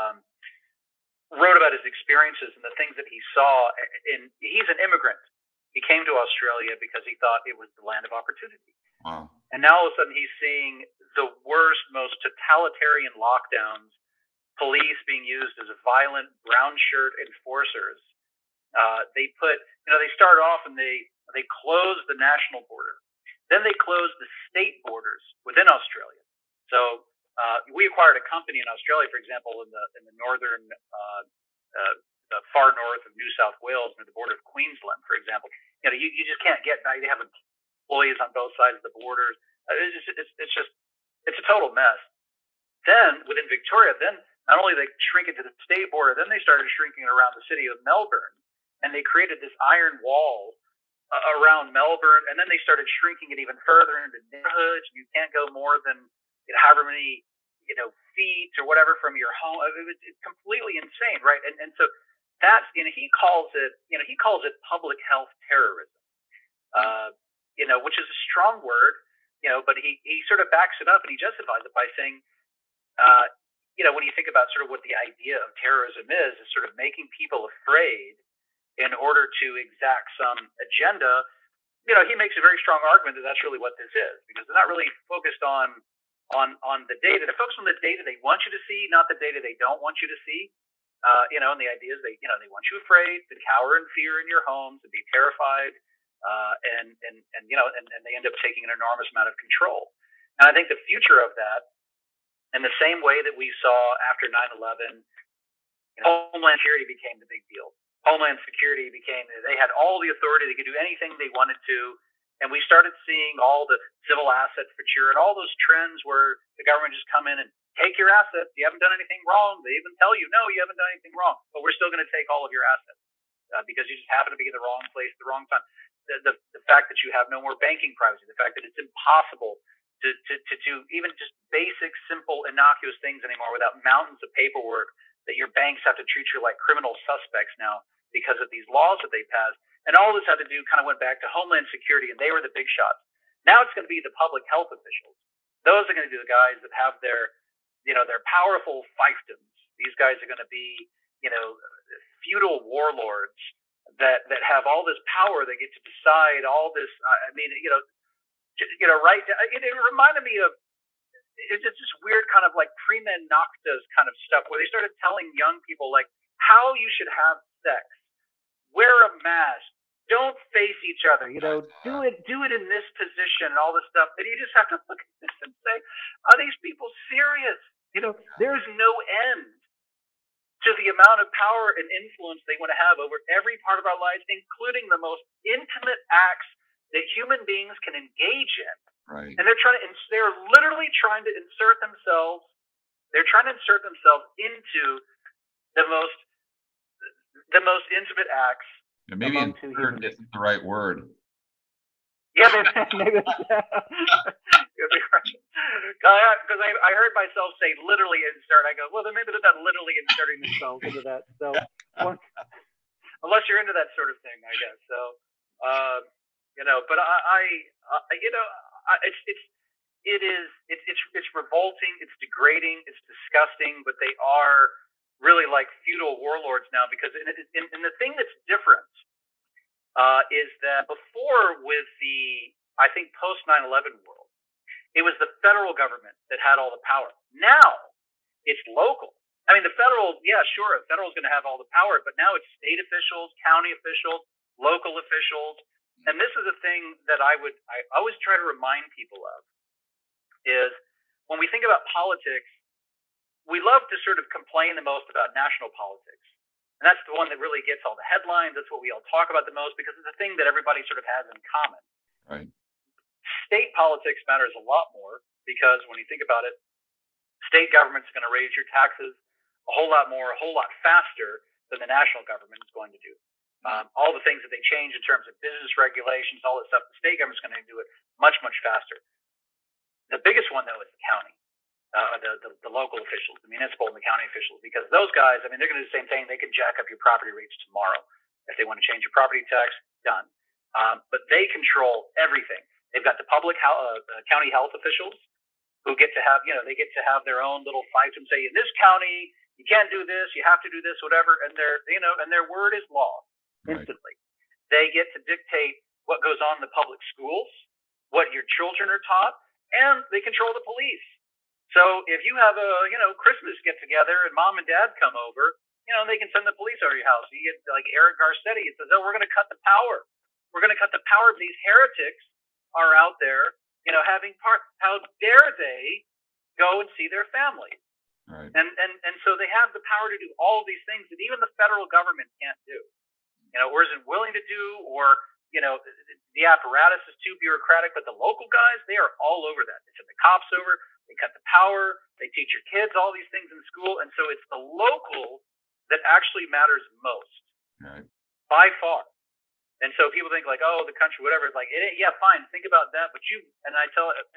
wrote about his experiences and the things that he saw. And he's an immigrant. He came to Australia because he thought it was the land of opportunity. Wow. And now all of a sudden he's seeing the worst, most totalitarian lockdowns, police being used as violent brown shirt enforcers. They started off and they closed the national border. Then they closed the state borders within Australia. So we acquired a company in Australia, for example, in the northern, the far north of New South Wales, near the border of Queensland, for example. You just can't get by. They have employees on both sides of the borders. It's a total mess. Then within Victoria, not only they shrink it to the state border, then they started shrinking it around the city of Melbourne, and they created this iron wall around Melbourne, and then they started shrinking it even further into neighborhoods. You can't go more than however many feet or whatever from your home. It's completely insane, right? And so that's he calls it public health terrorism, which is a strong word, but he sort of backs it up and he justifies it by saying, when you think about sort of what the idea of terrorism is sort of making people afraid in order to exact some agenda. He makes a very strong argument that that's really what this is, because they're not really focused on the data. They're focused on the data they want you to see, not the data they don't want you to see. And the idea is they want you afraid, to cower in fear in your homes, to be terrified, and they end up taking an enormous amount of control. And I think the future of that, in the same way that we saw after 9/11, Homeland Security became the big deal. Homeland Security they had all the authority. They could do anything they wanted to. And we started seeing all the civil asset forfeiture and all those trends where the government just come in and take your assets. You haven't done anything wrong. They even tell you, no, you haven't done anything wrong, but we're still going to take all of your assets because you just happen to be in the wrong place at the wrong time. The fact that you have no more banking privacy, the fact that it's impossible to do even just basic, simple, innocuous things anymore without mountains of paperwork, that your banks have to treat you like criminal suspects now because of these laws that they passed. And all this had to do kind of went back to Homeland Security, and they were the big shots. Now it's going to be the public health officials. Those are going to be the guys that have their powerful fiefdoms. These guys are going to be, feudal warlords that have all this power. They get to decide all this. Right? It reminded me of it's just this weird kind of like Prima Nocta's kind of stuff where they started telling young people like how you should have sex, wear a mask, don't face each other, do it in this position and all this stuff. And you just have to look at this and say, are these people serious? There's no end to the amount of power and influence they want to have over every part of our lives, including the most intimate acts that human beings can engage in. Right. And they're literally trying to insert themselves. They're trying to insert themselves into the most intimate acts. Yeah, maybe insert isn't the right word. Yeah, maybe. Because I heard myself say literally insert. I go, well, then maybe they're not literally inserting themselves into that. So, unless you're into that sort of thing, I guess. So, but it's revolting. It's degrading. It's disgusting. But they are really like feudal warlords now, because in the thing that's different is that before, with the, I think, post 9/11 world, it was the federal government that had all the power. Now it's local. I mean, the federal, yeah, sure, the federal is going to have all the power, but now it's state officials, county officials, local officials. And this is a thing that I always try to remind people of, is when we think about politics, we love to sort of complain the most about national politics. And that's the one that really gets all the headlines. That's what we all talk about the most, because it's a thing that everybody sort of has in common. Right. State politics matters a lot more, because when you think about it, state government's going to raise your taxes a whole lot more, a whole lot faster than the national government is going to do. All the things that they change in terms of business regulations, all that stuff, the state government's going to do it much, much faster. The biggest one, though, is the county, the local officials, the municipal and the county officials, because those guys, I mean, they're going to do the same thing. They can jack up your property rates tomorrow. If they want to change your property tax, done. But they control everything. They've got the public county health officials who get to have, they get to have their own little fights and say, in this county, you can't do this, you have to do this, whatever. And their word is law instantly. Right. They get to dictate what goes on in the public schools, what your children are taught, and they control the police. So if you have a, Christmas get together and mom and dad come over, they can send the police over your house. You get like Eric Garcetti, it says, oh, we're going to cut the power. We're going to cut the power. These heretics are out there, having part. How dare they go and see their families? Right. And so they have the power to do all of these things that even the federal government can't do, or isn't willing to do, or, the apparatus is too bureaucratic, but the local guys, they are all over that. They send the cops over, they cut the power, they teach your kids all these things in school. And so it's the local that actually matters most, right, by far. And so people think like, oh, the country, whatever. It's like, yeah, fine. Think about that. But I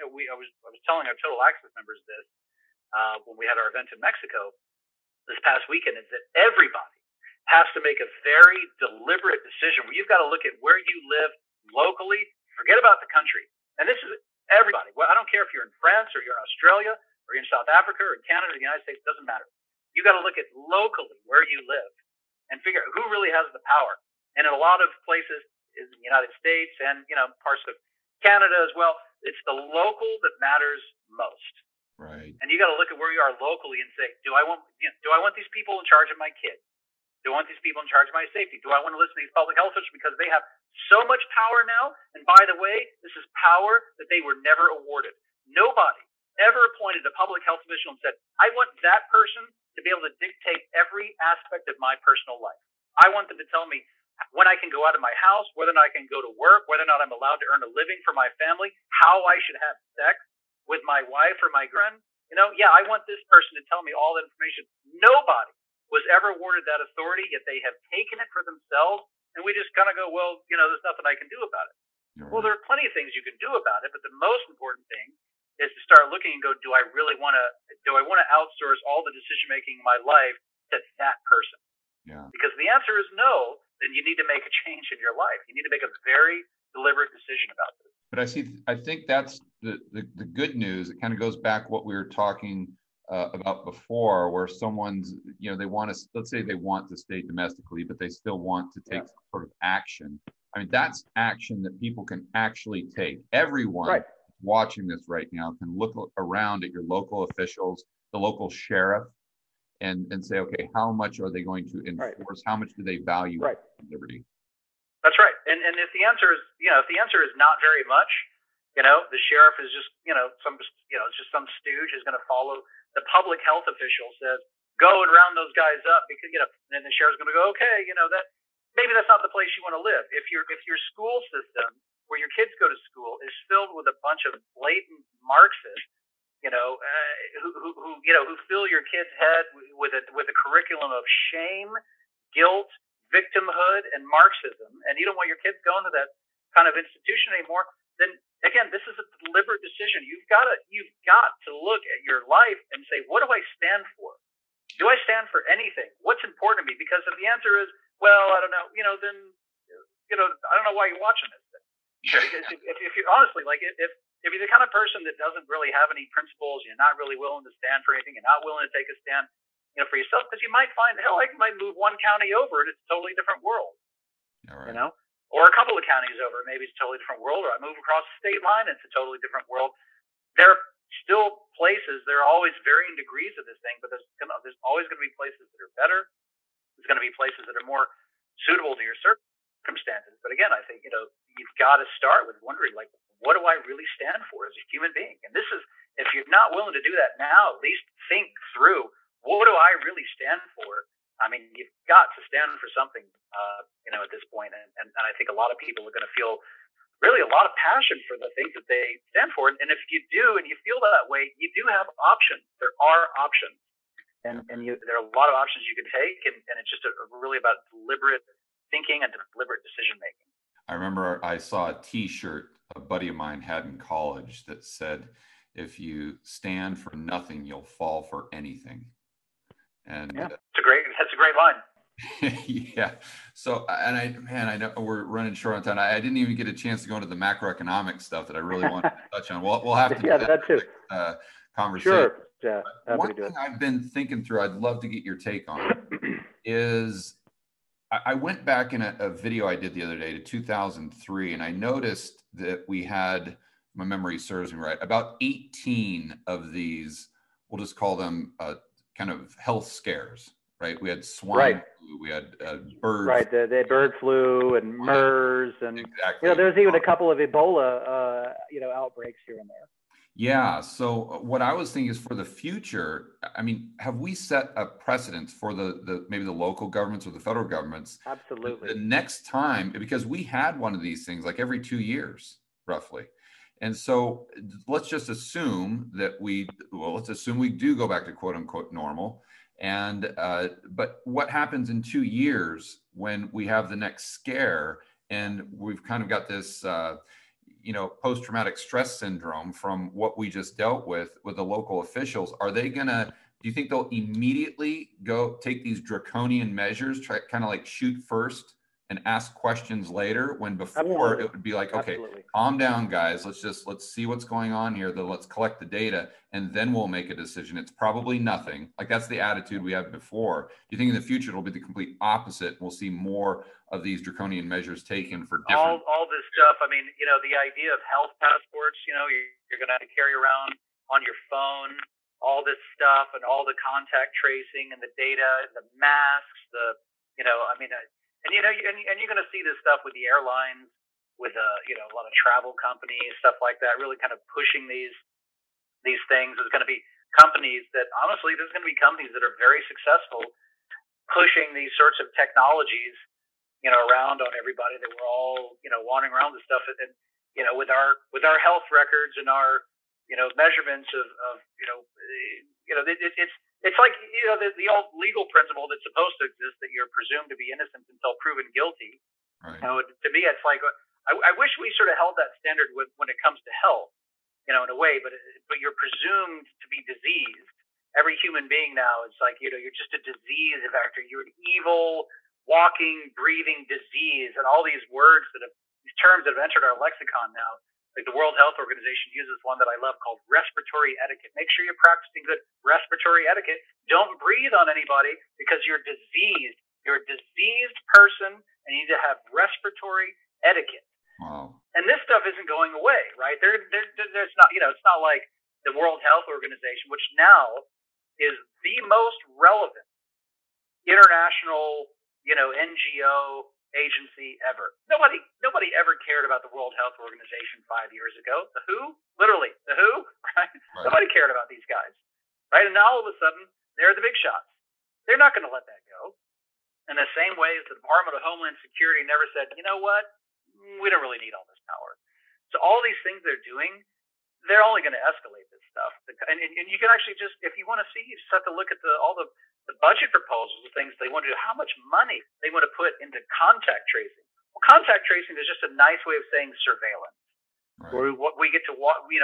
was telling our Total Access members this when we had our event in Mexico this past weekend, is that everybody has to make a very deliberate decision where you've got to look at where you live locally. Forget about the country. And this is everybody. Well, I don't care if you're in France or you're in Australia or you're in South Africa or in Canada or the United States. It doesn't matter. You got to look at locally where you live and figure out who really has the power. And in a lot of places in the United States and, parts of Canada as well, it's the local that matters most. Right. And you got to look at where you are locally and say, do I want these people in charge of my kids? Do I want these people in charge of my safety? Do I want to listen to these public health officials because they have so much power now? And by the way, this is power that they were never awarded. Nobody ever appointed a public health official and said, I want that person to be able to dictate every aspect of my personal life. I want them to tell me when I can go out of my house, whether or not I can go to work, whether or not I'm allowed to earn a living for my family, how I should have sex with my wife or my girlfriend. I want this person to tell me all that information. Nobody was ever awarded that authority, yet they have taken it for themselves, and we just kind of go, well, there's nothing I can do about it. Right. Well, there are plenty of things you can do about it, but the most important thing is to start looking and go, do I want to outsource all the decision making in my life to that person? Yeah. Because the answer is no, then you need to make a change in your life. You need to make a very deliberate decision about this. But I think that's the good news. It kind of goes back what we were talking about before, where someone's, they want to, let's say they want to stay domestically, but they still want to take some sort of action. I mean, that's action that people can actually take. Everyone watching this right now can look around at your local officials, the local sheriff, and say, okay, how much are they going to enforce? Right. How much do they value liberty? That's right. And if the answer is not very much, the sheriff is just, it's just some stooge who's going to follow the public health official says, go and round those guys up because, and the sheriff's going to go, okay, that maybe that's not the place you want to live. If your school system where your kids go to school is filled with a bunch of blatant Marxists, who fill your kid's head with a curriculum of shame, guilt, victimhood, and Marxism, and you don't want your kids going to that kind of institution anymore, then again, this is a deliberate decision. You've got to look at your life and say, what do I stand for? Do I stand for anything? What's important to me? Because if the answer is, well, I don't know, then I don't know why you're watching this thing. If you honestly, like, if you're the kind of person that doesn't really have any principles, you're not really willing to stand for anything, you're not willing to take a stand, for yourself, because you might find, hell, I might move one county over and it's a totally different world. All right. Or a couple of counties over, maybe it's a totally different world, or I move across the state line, it's a totally different world. There are still places, there are always varying degrees of this thing, but there's always going to be places that are better. There's going to be places that are more suitable to your circumstances. But again, I think, you've got to start with wondering, like, what do I really stand for as a human being? And this is, if you're not willing to do that now, at least think through, what do I really stand for? I mean, you've got to stand for something, at this point. And I think a lot of people are going to feel really a lot of passion for the things that they stand for. And if you do, and you feel that way, you do have options. There are options. And there are a lot of options you can take. And it's just really about deliberate thinking and deliberate decision making. I remember I saw a T-shirt a buddy of mine had in college that said, if you stand for nothing, you'll fall for anything. And that's a great line. Yeah. So, and I know we're running short on time. I didn't even get a chance to go into the macroeconomic stuff that I really wanted to touch on. We'll have to do that too. Conversation. Sure. Yeah. One thing I've been thinking through, I'd love to get your take on, is I went back in a video I did the other day to 2003, and I noticed that we had, my memory serves me right, about 18 of these, we'll just call them kind of health scares. Right, we had swine flu, we had bird. Right, the bird flu and MERS, and exactly. There's even a couple of Ebola, outbreaks here and there. Yeah. So what I was thinking is, for the future, I mean, have we set a precedent for the maybe the local governments or the federal governments? Absolutely. The next time, because we had one of these things like every 2 years, roughly. And so let's just assume that we do go back to quote unquote normal. And but what happens in 2 years when we have the next scare, and we've kind of got this post-traumatic stress syndrome from what we just dealt with the local officials? Are they gonna, do you think they'll immediately go take these draconian measures, try kind of like shoot first and ask questions later, when before Absolutely. It would be like, okay, Absolutely. calm down, guys. Let's see what's going on here. Let's collect the data, and then we'll make a decision. It's probably nothing. Like, that's the attitude we had before. Do you think in the future it'll be the complete opposite? We'll see more of these draconian measures taken for different. All this stuff. I mean, the idea of health passports. You're going to have to carry around on your phone all this stuff, and all the contact tracing and the data, and the masks, and you're going to see this stuff with the airlines, with a lot of travel companies, stuff like that, really kind of pushing these things. There's going to be companies that, honestly, there's going to be companies that are very successful pushing these sorts of technologies, around on everybody, that we're all, wandering around this stuff, and with our health records and our measurements of it's like, the old legal principle that's supposed to exist, that you're presumed to be innocent until proven guilty. Right. To me, it's like, I wish we sort of held that standard when it comes to health, in a way, but you're presumed to be diseased. Every human being now, it's like, you're just a disease vector. You're an evil, walking, breathing disease, and all these words these terms that have entered our lexicon now. Like, the World Health Organization uses one that I love called respiratory etiquette. Make sure you're practicing good respiratory etiquette. Don't breathe on anybody because you're diseased. You're a diseased person, and you need to have respiratory etiquette. Wow. And this stuff isn't going away, right? There's not, it's not like the World Health Organization, which now is the most relevant international, NGO agency ever. Nobody ever cared about the World Health Organization 5 years ago. The WHO, literally, the WHO, right? Nobody cared about these guys, right? And now all of a sudden, they're the big shots. They're not going to let that go. In the same way as the Department of Homeland Security never said, you know what, we don't really need all this power. So all these things they're doing, they're only going to escalate this stuff. And you can actually just, if you want to see, you just have to look at all the budget proposals, the things they want to do, how much money they want to put into contact tracing. Well, contact tracing is just a nice way of saying surveillance. Right. Where we get to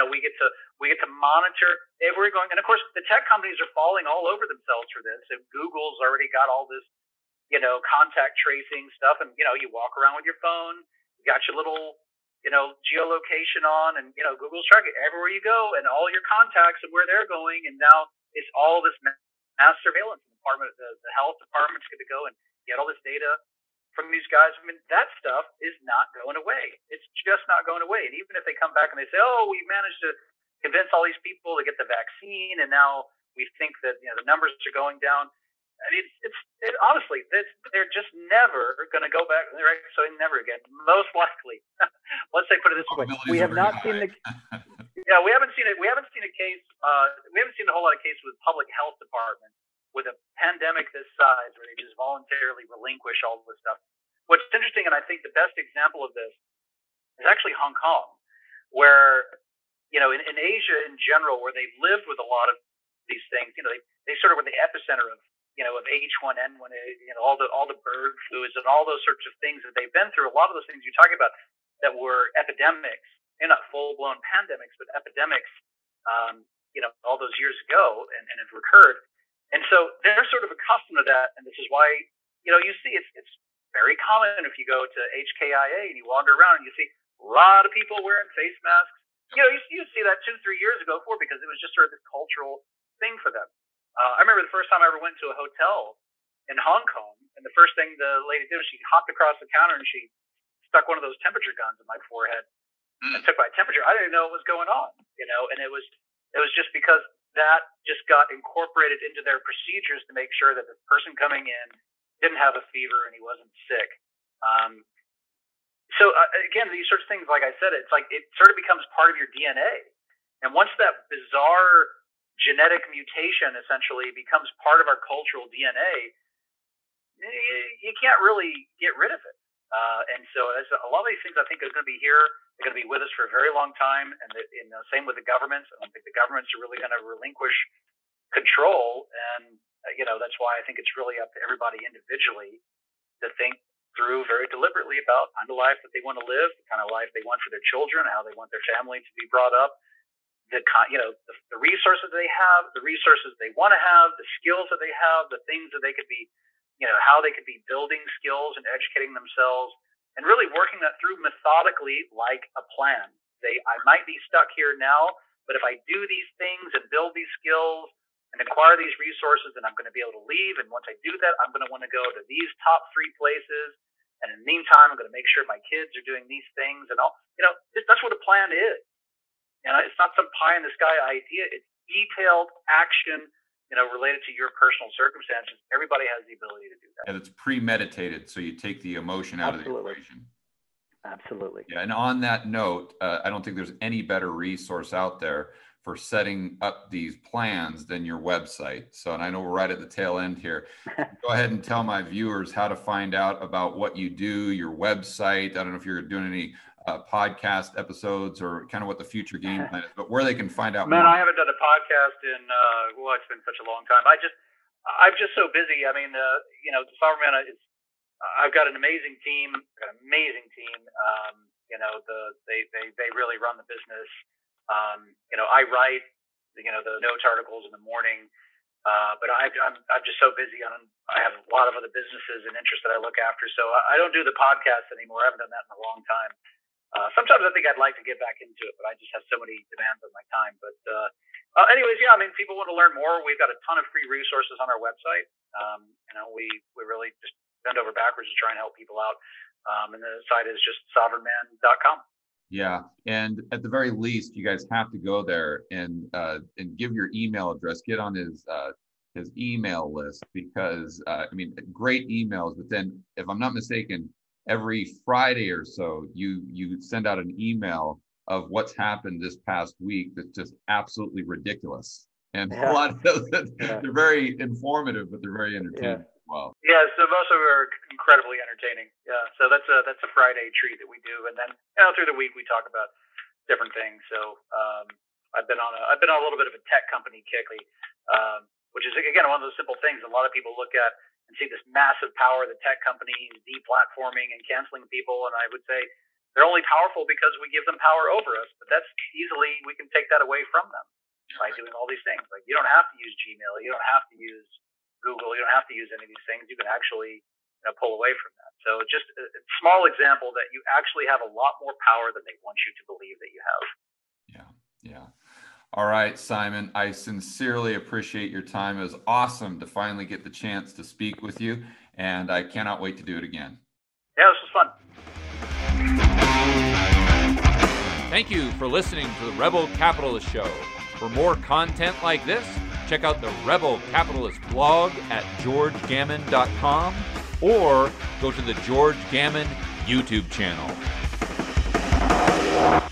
monitor everywhere going. And of course, the tech companies are falling all over themselves for this. And Google's already got all this, contact tracing stuff. And you walk around with your phone, you got your little, geolocation on, and Google's tracking everywhere you go, and all your contacts and where they're going. And now it's all this mass surveillance. The health department's going to go and get all this data from these guys. I mean, that stuff is not going away. It's just not going away. And even if they come back and they say, "Oh, we managed to convince all these people to get the vaccine, and now we think that the numbers are going down," I mean, honestly, they're just never going to go back. Right? So never again. Most likely, let's say, put it this way: we have not seen the. Yeah, we haven't seen it. We haven't seen a case. We haven't seen a whole lot of cases with public health departments with a pandemic this size, where they just voluntarily relinquish all of this stuff. What's interesting, and I think the best example of this is actually Hong Kong, where, in Asia in general, where they've lived with a lot of these things, they sort of were the epicenter of, of H1N1, all the bird flus and all those sorts of things that they've been through. A lot of those things you're talking about that were epidemics, not full-blown pandemics, but epidemics, all those years ago and have recurred. And so they're sort of accustomed to that. And this is why, you see it's very common if you go to HKIA and you wander around and you see a lot of people wearing face masks. You see that 2-3 years ago before, because it was just sort of this cultural thing for them. I remember the first time I ever went to a hotel in Hong Kong, and the first thing the lady did was she hopped across the counter and she stuck one of those temperature guns in my forehead and took my temperature. I didn't know what was going on, and it was just because that just got incorporated into their procedures to make sure that the person coming in didn't have a fever and he wasn't sick. So again, these sorts of things, like I said, it's like it sort of becomes part of your DNA. And once that bizarre genetic mutation essentially becomes part of our cultural DNA, you can't really get rid of it. And so a lot of these things I think are going to be here. They're going to be with us for a very long time. And same with the governments. I don't think the governments are really going to relinquish control. And, that's why I think it's really up to everybody individually to think through very deliberately about the kind of life that they want to live, the kind of life they want for their children, how they want their family to be brought up, the resources they have, the resources they want to have, the skills that they have, the things that they could be, how they could be building skills and educating themselves, and really working that through methodically like a plan. I might be stuck here now, but if I do these things and build these skills and acquire these resources, then I'm going to be able to leave. And once I do that, I'm going to want to go to these top 3 places. And in the meantime, I'm going to make sure my kids are doing these things and all. That's what a plan is. It's not some pie in the sky idea. It's detailed action, related to your personal circumstances. Everybody has the ability to do that. And it's premeditated, so you take the emotion out of the equation. Absolutely. Yeah, and on that note, I don't think there's any better resource out there for setting up these plans than your website. So, and I know we're right at the tail end here. Go ahead and tell my viewers how to find out about what you do, your website. I don't know if you're doing any podcast episodes or kind of what the future game plan is, but where they can find out more. I haven't done a podcast in, it's been such a long time. I'm just so busy. I mean, Sovereign Man I've got an amazing team. They really run the business. I write, the notes articles in the morning, but I'm just so busy. I have a lot of other businesses and interests that I look after, so I don't do the podcast anymore. I haven't done that in a long time. Sometimes I think I'd like to get back into it, but I just have so many demands on my time. But anyways, yeah, I mean, people want to learn more. We've got a ton of free resources on our website. We really just bend over backwards to try and help people out. And the site is just sovereignman.com. Yeah, and at the very least, you guys have to go there and give your email address. Get on his email list, because great emails. But then, if I'm not mistaken, every Friday or so, you send out an email of what's happened this past week that's just absolutely ridiculous. And a lot of those, they're very informative, but they're very entertaining as well. Yeah, so most of them are incredibly entertaining. Yeah, so that's a Friday treat that we do, and then through the week we talk about different things. So I've been on a little bit of a tech company kick, which is again one of those simple things a lot of people look at and see this massive power of the tech companies deplatforming and canceling people, and I would say they're only powerful because we give them power over us. But that's we can take that away from them by doing all these things. Like, you don't have to use Gmail, you don't have to use Google, you don't have to use any of these things. You can actually pull away from that. So just a small example that you actually have a lot more power than they want you to believe that you have. Yeah. All right, Simon, I sincerely appreciate your time. It was awesome to finally get the chance to speak with you, and I cannot wait to do it again. Yeah, this was fun. Thank you for listening to the Rebel Capitalist Show. For more content like this, check out the Rebel Capitalist blog at georgegammon.com or go to the George Gammon YouTube channel.